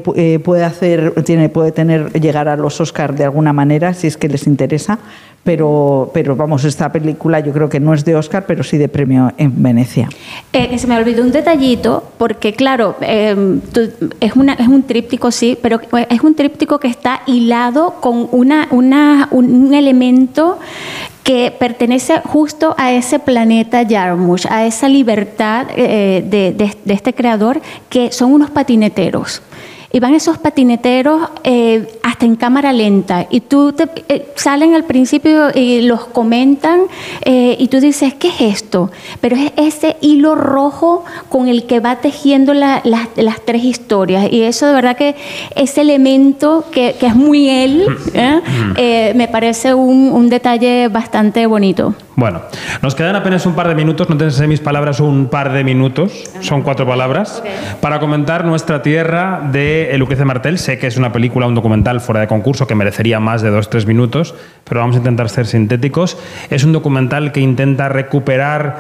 puede llegar a los Oscar de alguna manera, si es que les interesa. Pero vamos, esta película yo creo que no es de Oscar, pero sí de premio en Venecia. Se me olvidó un detallito, porque claro, es un tríptico, sí, pero es un tríptico que está hilado con un elemento que pertenece justo a ese planeta Jarmusch, a esa libertad de este creador, que son unos patineteros. Y van esos patineteros hasta en cámara lenta, y salen al principio y los comentan, y tú dices, ¿qué es esto? Pero es ese hilo rojo con el que va tejiendo las tres historias, y eso de verdad que ese elemento que es muy él, me parece un detalle bastante bonito. Bueno, nos quedan apenas un par de minutos, no tenés en mis palabras un par de minutos, son 4 palabras, para comentar Nuestra Tierra de Lucrecia Martel. Sé que es una película, un documental fuera de concurso que merecería más de 2-3 minutos, pero vamos a intentar ser sintéticos. Es un documental que intenta recuperar,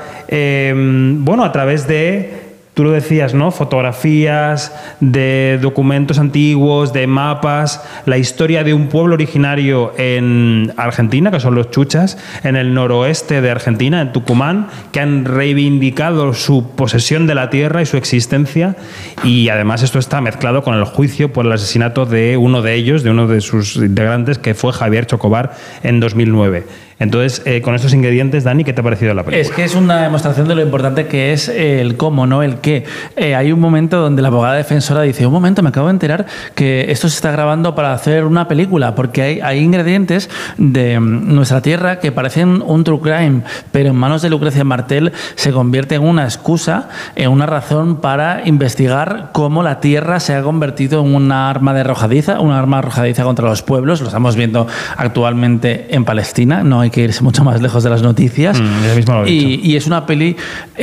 a través de... Tú lo decías, ¿no? Fotografías, de documentos antiguos, de mapas, la historia de un pueblo originario en Argentina, que son los chuchas, en el noroeste de Argentina, en Tucumán, que han reivindicado su posesión de la tierra y su existencia, y además esto está mezclado con el juicio por el asesinato de uno de ellos, de uno de sus integrantes, que fue Javier Chocobar, en 2009. Entonces, con estos ingredientes, Dani, ¿qué te ha parecido la película? Es que es una demostración de lo importante que es el cómo, no el qué. Hay un momento donde la abogada defensora dice, un momento, me acabo de enterar que esto se está grabando para hacer una película, porque hay ingredientes de Nuestra Tierra que parecen un true crime, pero en manos de Lucrecia Martel se convierte en una excusa, en una razón para investigar cómo la tierra se ha convertido en un arma arrojadiza contra los pueblos. Lo estamos viendo actualmente en Palestina, no hay que irse mucho más lejos de las noticias. Y es una peli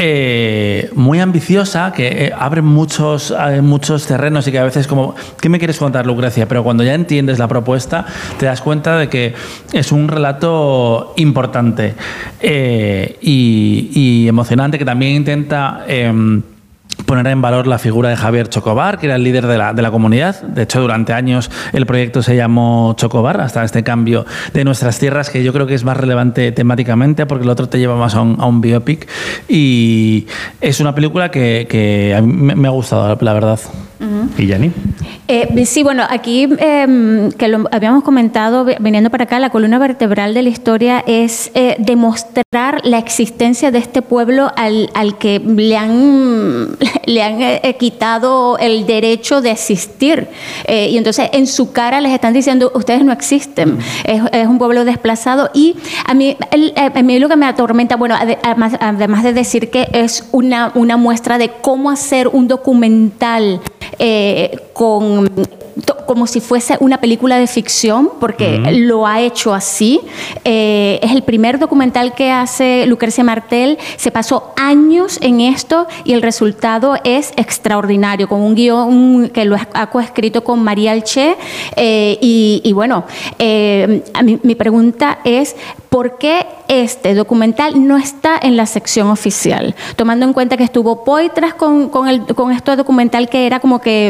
muy ambiciosa, que abre muchos terrenos, y que a veces como, ¿qué me quieres contar, Lucrecia? Pero cuando ya entiendes la propuesta te das cuenta de que es un relato importante y emocionante, que también intenta poner en valor la figura de Javier Chocobar, que era el líder de la comunidad. De hecho, durante años el proyecto se llamó Chocobar, hasta este cambio de Nuestras Tierras, que yo creo que es más relevante temáticamente, porque el otro te lleva más a un biopic. Y es una película que a mí me ha gustado, la verdad. ¿Y Yanni? Sí, bueno, aquí que lo habíamos comentado viniendo para acá, la columna vertebral de la historia es demostrar la existencia de este pueblo al que le han quitado el derecho de existir, y entonces en su cara les están diciendo, ustedes no existen, es un pueblo desplazado. Y a mí lo que me atormenta, bueno, además de decir que es una muestra de cómo hacer un documental como si fuese una película de ficción, porque lo ha hecho así. Es el primer documental que hace Lucrecia Martel. Se pasó años en esto y el resultado es extraordinario, con un guión que lo ha coescrito con María Alché. Y bueno, mi pregunta es, ¿por qué este documental no está en la sección oficial? Tomando en cuenta que estuvo Poitras con este documental, que era como que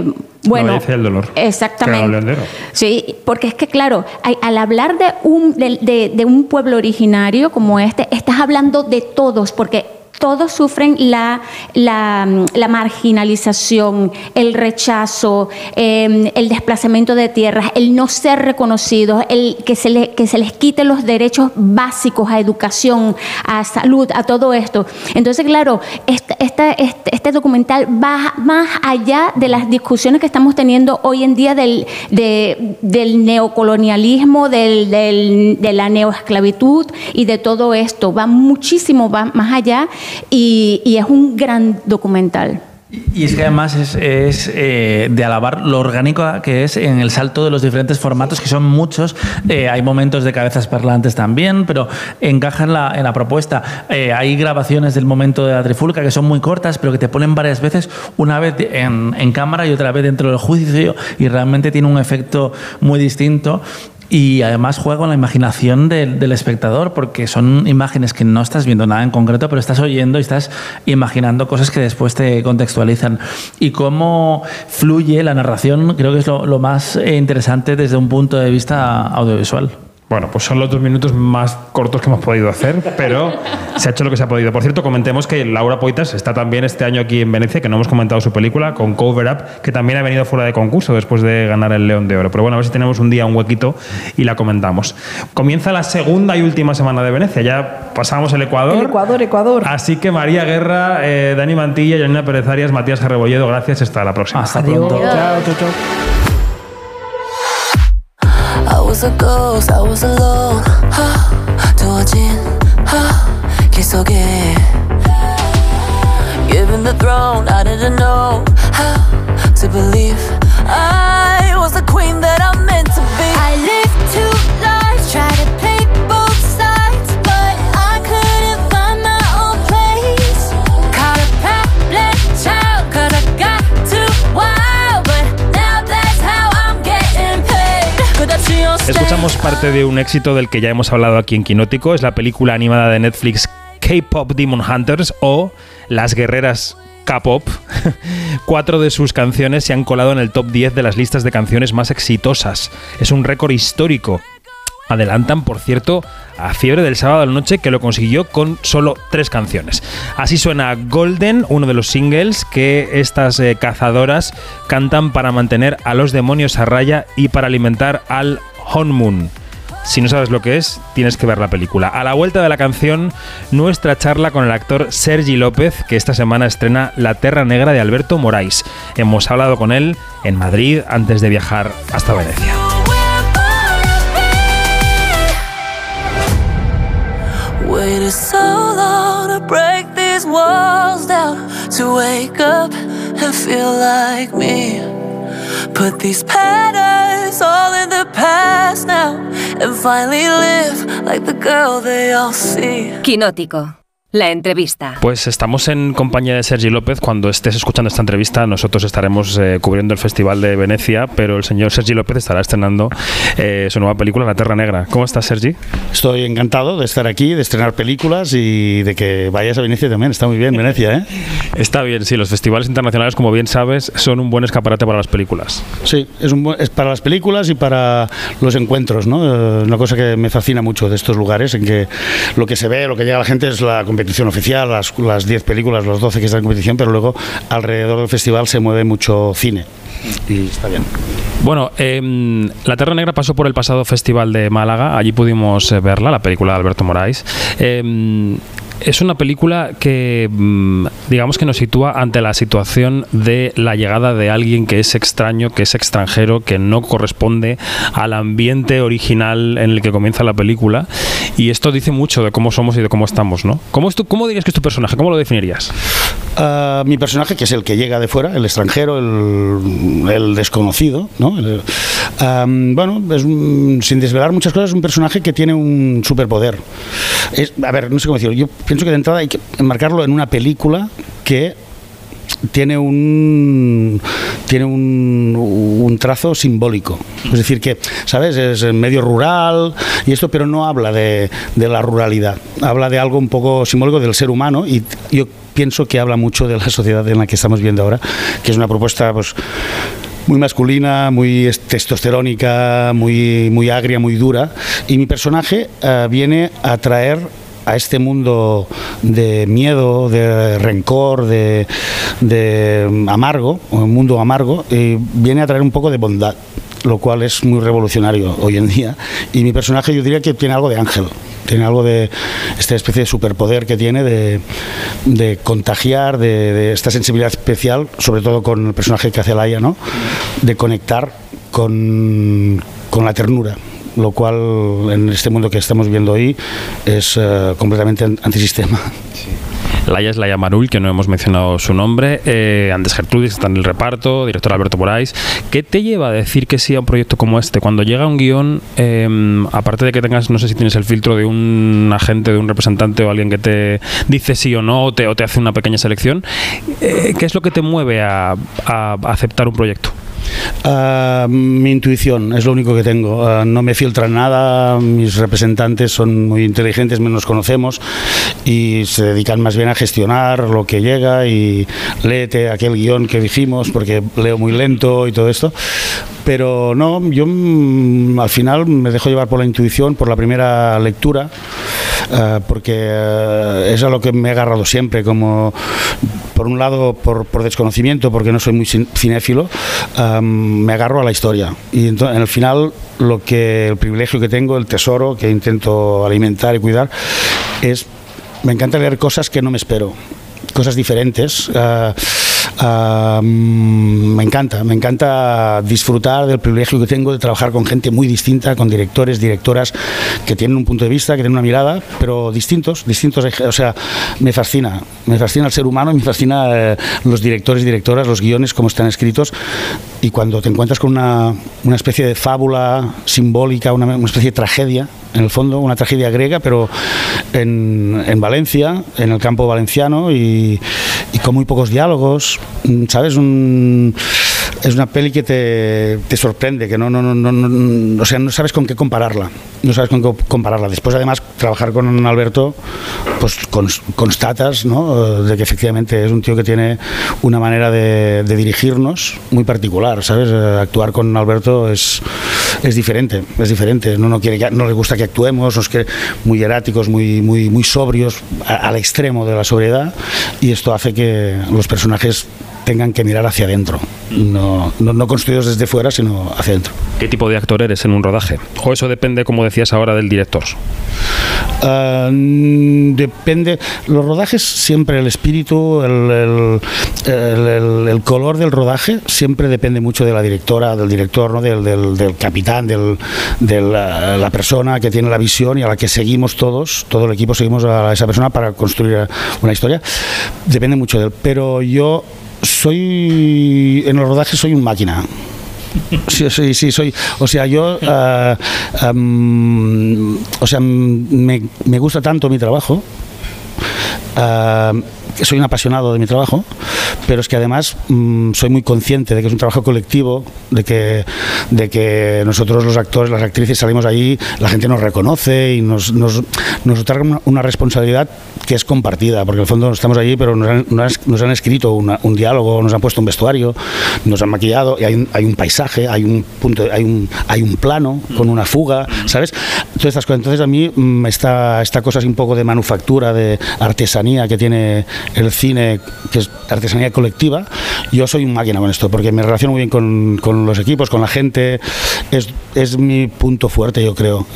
Bueno, La belleza y el dolor. Exactamente. Sí, porque es que, claro, al hablar de un pueblo originario como este, estás hablando de todos, porque todos sufren la marginalización, el rechazo, el desplazamiento de tierras, el no ser reconocidos, el que se les quite los derechos básicos a educación, a salud, a todo esto. Entonces, claro, este documental va más allá de las discusiones que estamos teniendo hoy en día del neocolonialismo, de la neoesclavitud y de todo esto. Va más allá. Y es un gran documental. Y es que además es de alabar lo orgánico que es en el salto de los diferentes formatos, que son muchos. Hay momentos de cabezas parlantes también, pero encaja en la propuesta. Hay grabaciones del momento de la trifulca que son muy cortas, pero que te ponen varias veces, una vez en cámara y otra vez dentro del juicio, y realmente tiene un efecto muy distinto. Y además juega con la imaginación del espectador, porque son imágenes que no estás viendo nada en concreto, pero estás oyendo y estás imaginando cosas que después te contextualizan. Y cómo fluye la narración, creo que es lo más interesante desde un punto de vista audiovisual. Bueno, pues son los 2 minutos más cortos que hemos podido hacer, pero se ha hecho lo que se ha podido. Por cierto, comentemos que Laura Poitas está también este año aquí en Venecia, que no hemos comentado su película, con Cover Up, que también ha venido fuera de concurso después de ganar el León de Oro. Pero bueno, a ver si tenemos un día un huequito y la comentamos. Comienza la segunda y última semana de Venecia. Ya pasamos el Ecuador. Ecuador. Así que María Guerra, Dani Mantilla, Janina Pérez Arias, Matías Jarrebolledo, gracias. Hasta la próxima. Hasta pronto. Chao. I was a ghost, I was alone. 두어진 길 속에 given the throne, I didn't know how to believe I was the queen that I'm meant to be. I lived 2 lives, tried to play both sides, but I couldn't find my own place. Caught a problem child, 'cause I got too wild, but now that's how I'm getting paid. Escuchamos parte de un éxito del que ya hemos hablado aquí en Quinótico. Es la película animada de Netflix K-Pop Demon Hunters, o Las Guerreras K-Pop. 4 de sus canciones se han colado en el top 10 de las listas de canciones más exitosas. Es un récord histórico. Adelantan, por cierto, a Fiebre del Sábado a la Noche, que lo consiguió con solo 3 canciones. Así suena Golden, uno de los singles que estas cazadoras cantan para mantener a los demonios a raya y para alimentar al Honmun. Si no sabes lo que es, tienes que ver la película. A la vuelta de la canción, nuestra charla con el actor Sergi López, que esta semana estrena La Terra Negra de Alberto Moraes. Hemos hablado con él en Madrid antes de viajar hasta Venecia. Waited so long to break these walls down, to wake up and feel like me. Put these patterns all in the past now, and finally live like the girl they all see. Quinótico. La entrevista. Pues estamos en compañía de Sergi López. Cuando estés escuchando esta entrevista, nosotros estaremos cubriendo el Festival de Venecia, pero el señor Sergi López estará estrenando su nueva película, La Terra Negra. ¿Cómo estás, Sergi? Estoy encantado de estar aquí, de estrenar películas y de que vayas a Venecia también. Está muy bien Venecia, ¿eh? Está bien, sí. Los festivales internacionales, como bien sabes, son un buen escaparate para las películas. Sí, es para las películas y para los encuentros, ¿no? Una cosa que me fascina mucho de estos lugares, en que lo que se ve, lo que llega a la gente es la competición oficial, las 10 películas, los 12 que están en competición, pero luego alrededor del festival se mueve mucho cine y está bien. Bueno, La Terra Negra pasó por el pasado Festival de Málaga. Allí pudimos verla, la película de Alberto Moraes. Es una película que, digamos, que nos sitúa ante la situación de la llegada de alguien que es extraño, que es extranjero, que no corresponde al ambiente original en el que comienza la película. Y esto dice mucho de cómo somos y de cómo estamos, ¿no? ¿Cómo dirías que es tu personaje? ¿Cómo lo definirías? Mi personaje, que es el que llega de fuera, el extranjero, el desconocido, ¿no? Bueno, sin desvelar muchas cosas, es un personaje que tiene un superpoder. A ver, no sé cómo decirlo. Yo pienso que de entrada hay que enmarcarlo en una película que tiene un trazo simbólico. Es decir, que, ¿sabes? Es medio rural y esto, pero no habla de la ruralidad. Habla de algo un poco simbólico del ser humano, y yo pienso que habla mucho de la sociedad en la que estamos viviendo ahora, que es una propuesta, pues, muy masculina, muy testosterónica, muy agria, muy dura, y mi personaje viene a traer a este mundo de miedo, de rencor, de amargo, un mundo amargo, viene a traer un poco de bondad, lo cual es muy revolucionario hoy en día. Y mi personaje, yo diría que tiene algo de ángel, tiene algo de esta especie de superpoder que tiene de contagiar, de esta sensibilidad especial, sobre todo con el personaje que hace Laia, ¿no? De conectar con la ternura, lo cual en este mundo que estamos viendo hoy es completamente antisistema. Sí. Laia es Laia Marull, que no hemos mencionado su nombre. Andrés Gertrudis está en el reparto, director Alberto Morais. ¿Qué te lleva a decir que sí a un proyecto como este? Cuando llega un guión, aparte de que tengas, no sé si tienes el filtro de un agente, de un representante o alguien que te dice sí o no, o te hace una pequeña selección, ¿qué es lo que te mueve a aceptar un proyecto? Mi intuición es lo único que tengo. No me filtran nada, mis representantes son muy inteligentes, nos conocemos y se dedican más bien a gestionar lo que llega y léete aquel guión que dijimos, porque leo muy lento y todo esto. Pero no, yo al final me dejo llevar por la intuición, por la primera lectura, porque es a lo que me he agarrado siempre, como por un lado por desconocimiento, porque no soy muy cinéfilo, me agarro a la historia y entonces, en el final el privilegio que tengo, el tesoro que intento alimentar y cuidar es, me encanta leer cosas que no me espero, cosas diferentes. Me encanta disfrutar del privilegio que tengo de trabajar con gente muy distinta, con directores, directoras que tienen un punto de vista, que tienen una mirada, pero distintos, o sea, me fascina el ser humano, me fascina los directores y directoras, los guiones, cómo están escritos, y cuando te encuentras con una especie de fábula simbólica, una especie de tragedia, en el fondo, una tragedia griega, pero en Valencia, en el campo valenciano, y con muy pocos diálogos, ¿sabes? Es una peli que te sorprende, que o sea, no sabes con qué compararla. Después, además, trabajar con Alberto, pues constatas, ¿no?, de que efectivamente es un tío que tiene una manera de dirigirnos muy particular, ¿sabes? Actuar con Alberto es diferente. No le gusta que actuemos, nos quiere muy eráticos, muy sobrios, al extremo de la sobriedad, y esto hace que los personajes tengan que mirar hacia adentro, no construidos desde fuera, sino hacia adentro. ¿Qué tipo de actor eres en un rodaje? ¿O eso depende, como decías ahora, del director? Depende. Los rodajes siempre, el espíritu, el color del rodaje siempre depende mucho de la directora, del director, ¿no?, del capitán, de la persona que tiene la visión y a la que seguimos todos, todo el equipo seguimos a esa persona para construir una historia. Depende mucho de él, pero yo en los rodajes soy un máquina. Sí, soy. O sea, yo, me gusta tanto mi trabajo. Soy un apasionado de mi trabajo, pero es que además soy muy consciente de que es un trabajo colectivo, de que nosotros los actores, las actrices salimos allí, la gente nos reconoce y nos otorga una responsabilidad que es compartida, porque en el fondo estamos allí, pero nos han escrito un diálogo, nos han puesto un vestuario, nos han maquillado, y hay un paisaje, hay un plano con una fuga, ¿sabes? Todas estas cosas. Entonces a mí esta cosa es un poco de manufactura, de artesanía que tiene el cine, que es artesanía colectiva. Yo soy un máquina con esto, porque me relaciono muy bien con los equipos, con la gente. Es mi punto fuerte, yo creo,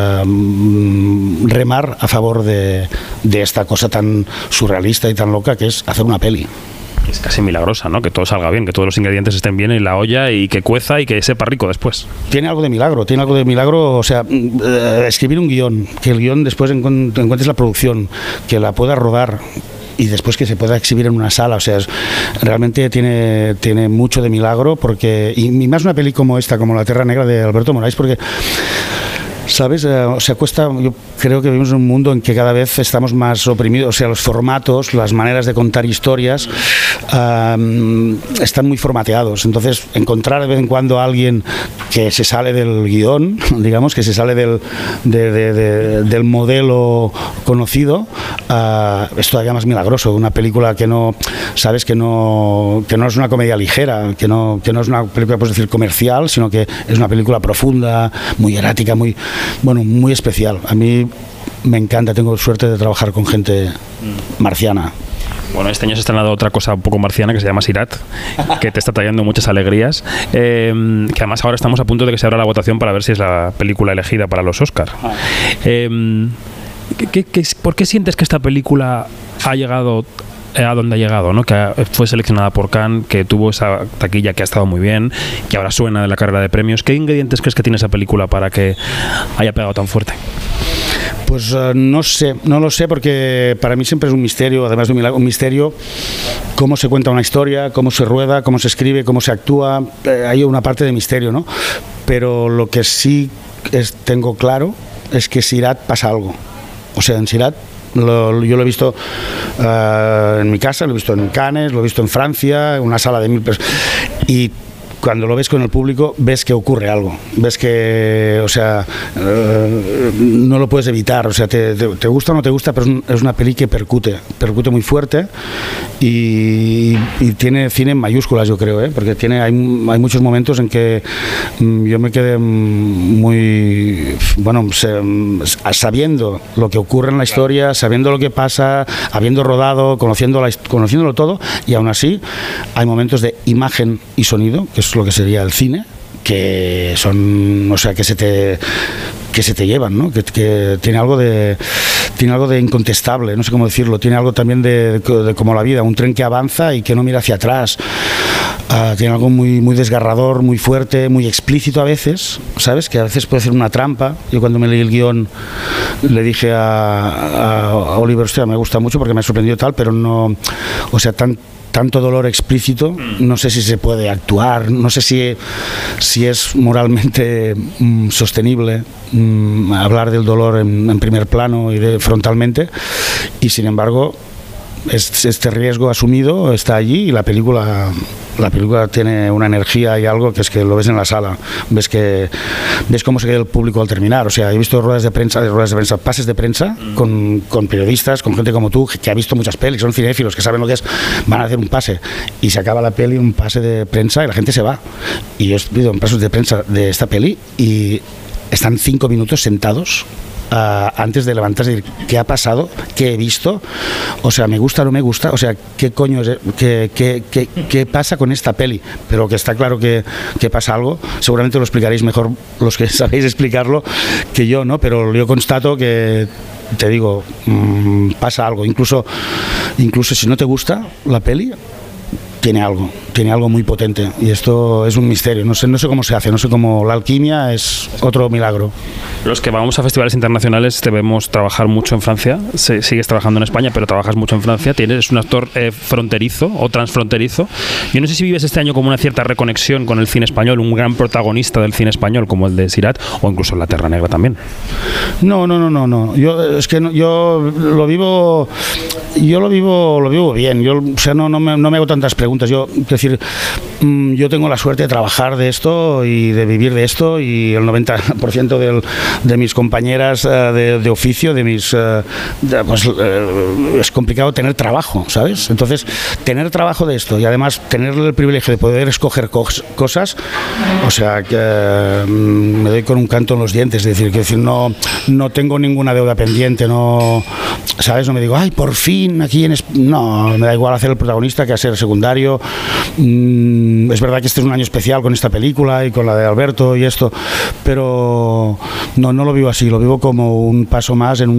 remar a favor de esta cosa tan surrealista y tan loca que es hacer una peli. Es casi milagrosa, ¿no? Que todo salga bien, que todos los ingredientes estén bien en la olla y que cueza y que sepa rico después. Tiene algo de milagro, o sea, escribir un guión, que el guión después encuentres la producción, que la puedas rodar y después que se pueda exhibir en una sala, o sea, realmente tiene mucho de milagro, porque y más una peli como esta, como La Tierra Negra de Alberto Morais, porque ¿sabes? O sea, yo creo que vivimos en un mundo en que cada vez estamos más oprimidos, o sea, los formatos, las maneras de contar historias están muy formateados. Entonces, encontrar de vez en cuando a alguien que se sale del guión, digamos, que se sale del modelo conocido, es todavía más milagroso. Una película que no, sabes, que no es una comedia ligera, que no es una película, puedes decir, comercial, sino que es una película profunda, muy erática, muy especial. A mí me encanta, tengo suerte de trabajar con gente marciana. Bueno, este año se ha estrenado otra cosa un poco marciana que se llama Sirat, que te está trayendo muchas alegrías, que además ahora estamos a punto de que se abra la votación para ver si es la película elegida para los Oscar. ¿Por qué sientes que esta película ha llegado a donde ha llegado, ¿no? Que fue seleccionada por Cannes, que tuvo esa taquilla que ha estado muy bien, que ahora suena de la carrera de premios? ¿Qué ingredientes crees que tiene esa película para que haya pegado tan fuerte? Pues no lo sé, porque para mí siempre es un misterio, además de un misterio, cómo se cuenta una historia, cómo se rueda, cómo se escribe, cómo se actúa. Hay una parte de misterio, ¿no? Pero lo que sí tengo claro es que Sirat pasa algo. O sea, en Sirat yo lo he visto en mi casa, lo he visto en Cannes, lo he visto en Francia, en una sala de 1000 personas. Y cuando lo ves con el público, ves que ocurre algo, ves que, o sea, no lo puedes evitar, o sea, te gusta o no te gusta, pero es una peli que percute muy fuerte y tiene cine en mayúsculas, yo creo, porque hay muchos momentos en que yo me quedé muy, bueno, sabiendo lo que ocurre en la historia, sabiendo lo que pasa, habiendo rodado, conociéndolo todo, y aún así hay momentos de imagen y sonido, que es lo que sería el cine, que son, o sea, que se te llevan, ¿no? Que tiene algo de incontestable, no sé cómo decirlo, tiene algo también de como la vida, un tren que avanza y que no mira hacia atrás. Tiene algo muy, muy desgarrador, muy fuerte, muy explícito a veces, ¿sabes? Que a veces puede ser una trampa. Yo cuando me leí el guión le dije a Oliver, hostia, me gusta mucho porque me ha sorprendido tal, pero no, o sea, tanto dolor explícito, no sé si se puede actuar, no sé si es moralmente sostenible hablar del dolor en primer plano y frontalmente, y sin embargo este riesgo asumido está allí, y la película tiene una energía y algo que es que lo ves en la sala, ves cómo se queda el público al terminar. O sea, he visto ruedas de prensa, pases de prensa con periodistas, con gente como tú, que ha visto muchas pelis, son cinéfilos, que saben lo que es, van a hacer un pase y se acaba la peli, un pase de prensa, y la gente se va. Y yo he visto pasos de prensa de esta peli y están 5 minutos sentados antes de levantarse y decir, ¿qué ha pasado? ¿Qué he visto? O sea, ¿me gusta o no me gusta? O sea, ¿qué coño es? ¿Qué pasa con esta peli? Pero que está claro que pasa algo. Seguramente lo explicaréis mejor los que sabéis explicarlo que yo, ¿no? Pero yo constato que, te digo, pasa algo. Incluso si no te gusta la peli, tiene algo muy potente, y esto es un misterio, no sé cómo se hace, no sé cómo, la alquimia es otro milagro. Los que vamos a festivales internacionales debemos trabajar mucho en Francia, sigues trabajando en España, pero trabajas mucho en Francia, eres un actor fronterizo o transfronterizo. Yo no sé si vives este año como una cierta reconexión con el cine español, un gran protagonista del cine español como el de Sirat, o incluso La Terra Negra también. No, yo lo vivo bien. Yo, o sea, no me hago tantas preguntas. Yo, es decir, yo tengo la suerte de trabajar de esto y de vivir de esto, y el 90% de mis compañeras de oficio, es complicado tener trabajo, ¿sabes? Entonces, tener trabajo de esto y además tener el privilegio de poder escoger cosas, o sea, que me doy con un canto en los dientes. Es decir, no tengo ninguna deuda pendiente, no, ¿sabes? No me digo, ay, por fin aquí no, me da igual hacer el protagonista que hacer secundario. Es verdad que este es un año especial con esta película y con la de Alberto y esto, pero no lo vivo así, lo vivo como un paso más en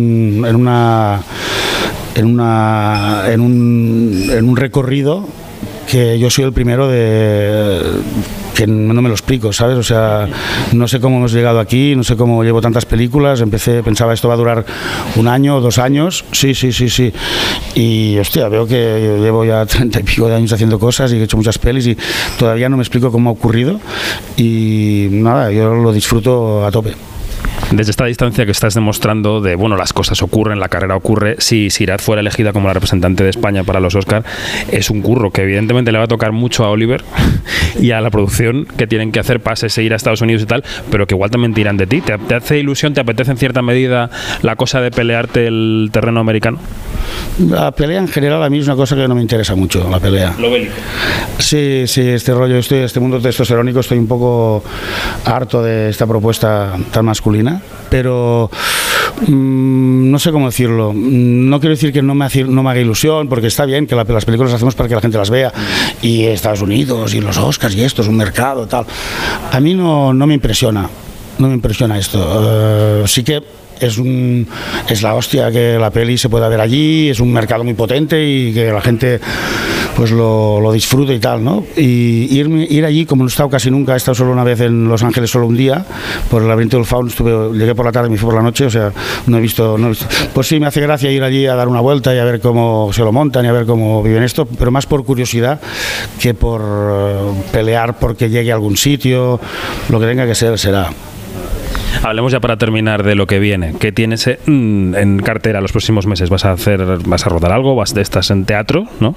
un recorrido que yo soy el primero que no me lo explico, ¿sabes? O sea, no sé cómo hemos llegado aquí, no sé cómo llevo tantas películas. Pensaba esto va a durar 1 año o 2 años, sí, y hostia, veo que llevo ya 30 y pico de años haciendo cosas y he hecho muchas pelis y todavía no me explico cómo ha ocurrido, y nada, yo lo disfruto a tope. Desde esta distancia que estás demostrando de, bueno, las cosas ocurren, la carrera ocurre, si Sirhat fuera elegida como la representante de España para los Oscar, es un curro que evidentemente le va a tocar mucho a Oliver y a la producción que tienen que hacer pases e ir a Estados Unidos y tal, pero que igual también tiran de ti. ¿Te hace ilusión, te apetece en cierta medida la cosa de pelearte el terreno americano? La pelea en general a mí es una cosa que no me interesa mucho, la pelea. Lo bélico. Sí, este rollo, este mundo testosterónico, estoy un poco harto de esta propuesta tan masculina, pero no sé cómo decirlo. No quiero decir que no me haga ilusión, porque está bien que las películas las hacemos para que la gente las vea, y Estados Unidos y los Oscars y esto es un mercado tal. A mí no me impresiona, esto. Sí que es la hostia que la peli se pueda ver allí, es un mercado muy potente y que la gente pues lo disfrute y tal, ¿no? Y ir allí, como no he estado casi nunca, he estado solo una vez en Los Ángeles, solo un día, por el Laberinto del Fauno, llegué por la tarde y me fui por la noche, o sea, no he visto. Pues sí, me hace gracia ir allí a dar una vuelta y a ver cómo se lo montan y a ver cómo viven esto, pero más por curiosidad que por pelear porque llegue a algún sitio. Lo que tenga que ser, será. Hablemos ya para terminar de lo que viene. ¿Qué tienes en cartera los próximos meses? ¿Vas a rodar algo? ¿Estás en teatro, no?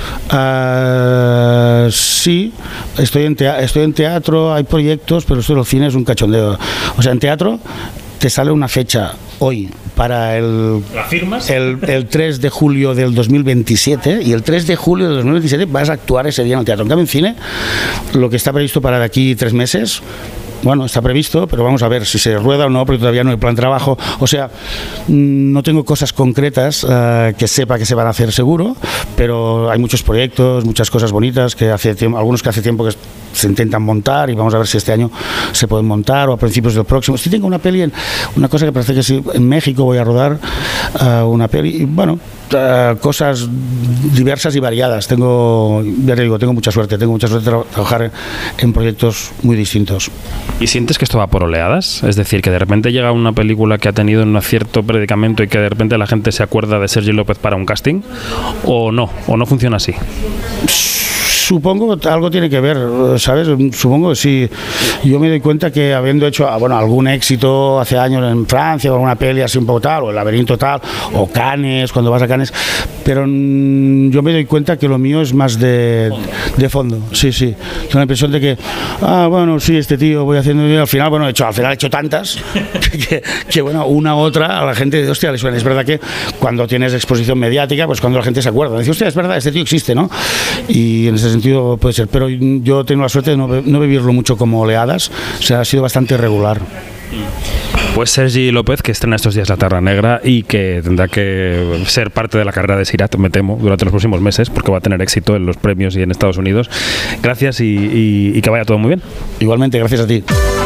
Sí, estoy en teatro, hay proyectos, pero esto del cine es un cachondeo. O sea, en teatro te sale una fecha hoy para ¿La firmas? el 3 de julio del 2027, y el 3 de julio del 2027 vas a actuar ese día en el teatro. En cambio, en cine, lo que está previsto para de aquí 3 meses, bueno, está previsto, pero vamos a ver si se rueda o no, porque todavía no hay plan de trabajo. O sea, no tengo cosas concretas que sepa que se van a hacer seguro, pero hay muchos proyectos, muchas cosas bonitas, algunos que hace tiempo que se intentan montar, y vamos a ver si este año se pueden montar o a principios del próximo. Sí, tengo una peli, una cosa que parece que sí, en México voy a rodar una peli, y bueno, cosas diversas y variadas. Ya te digo, tengo mucha suerte de trabajar en proyectos muy distintos. ¿Y sientes que esto va por oleadas? Es decir, que de repente llega una película que ha tenido un cierto predicamento y que de repente la gente se acuerda de Sergi López para un casting, o no funciona así. Supongo que algo tiene que ver, ¿sabes? Supongo que sí. Yo me doy cuenta que habiendo hecho algún éxito hace años en Francia, o alguna peli así un poco tal, o El Laberinto tal, o Cannes, cuando vas a Cannes, pero yo me doy cuenta que lo mío es más de fondo. Sí. Tengo la impresión de que, bueno, sí, este tío voy haciendo, y al final he hecho tantas que bueno, una u otra a la gente dice, hostia, le suena. Es verdad que cuando tienes exposición mediática, pues cuando la gente se acuerda, dice, hostia, es verdad, este tío existe, ¿no? Y en ese sentido puede ser, pero yo tengo la suerte de no vivirlo mucho como oleadas, o sea, ha sido bastante regular. Pues Sergi López, que estrena estos días La Terra Negra y que tendrá que ser parte de la carrera de Sirhat, me temo, durante los próximos meses, porque va a tener éxito en los premios y en Estados Unidos. Gracias y que vaya todo muy bien. Igualmente, gracias a ti.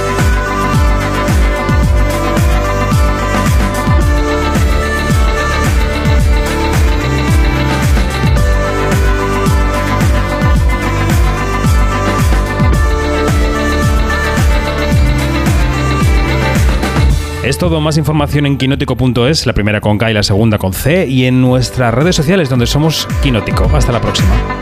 Es todo, más información en quinótico.es, la primera con K y la segunda con C, y en nuestras redes sociales donde somos Quinótico. Hasta la próxima.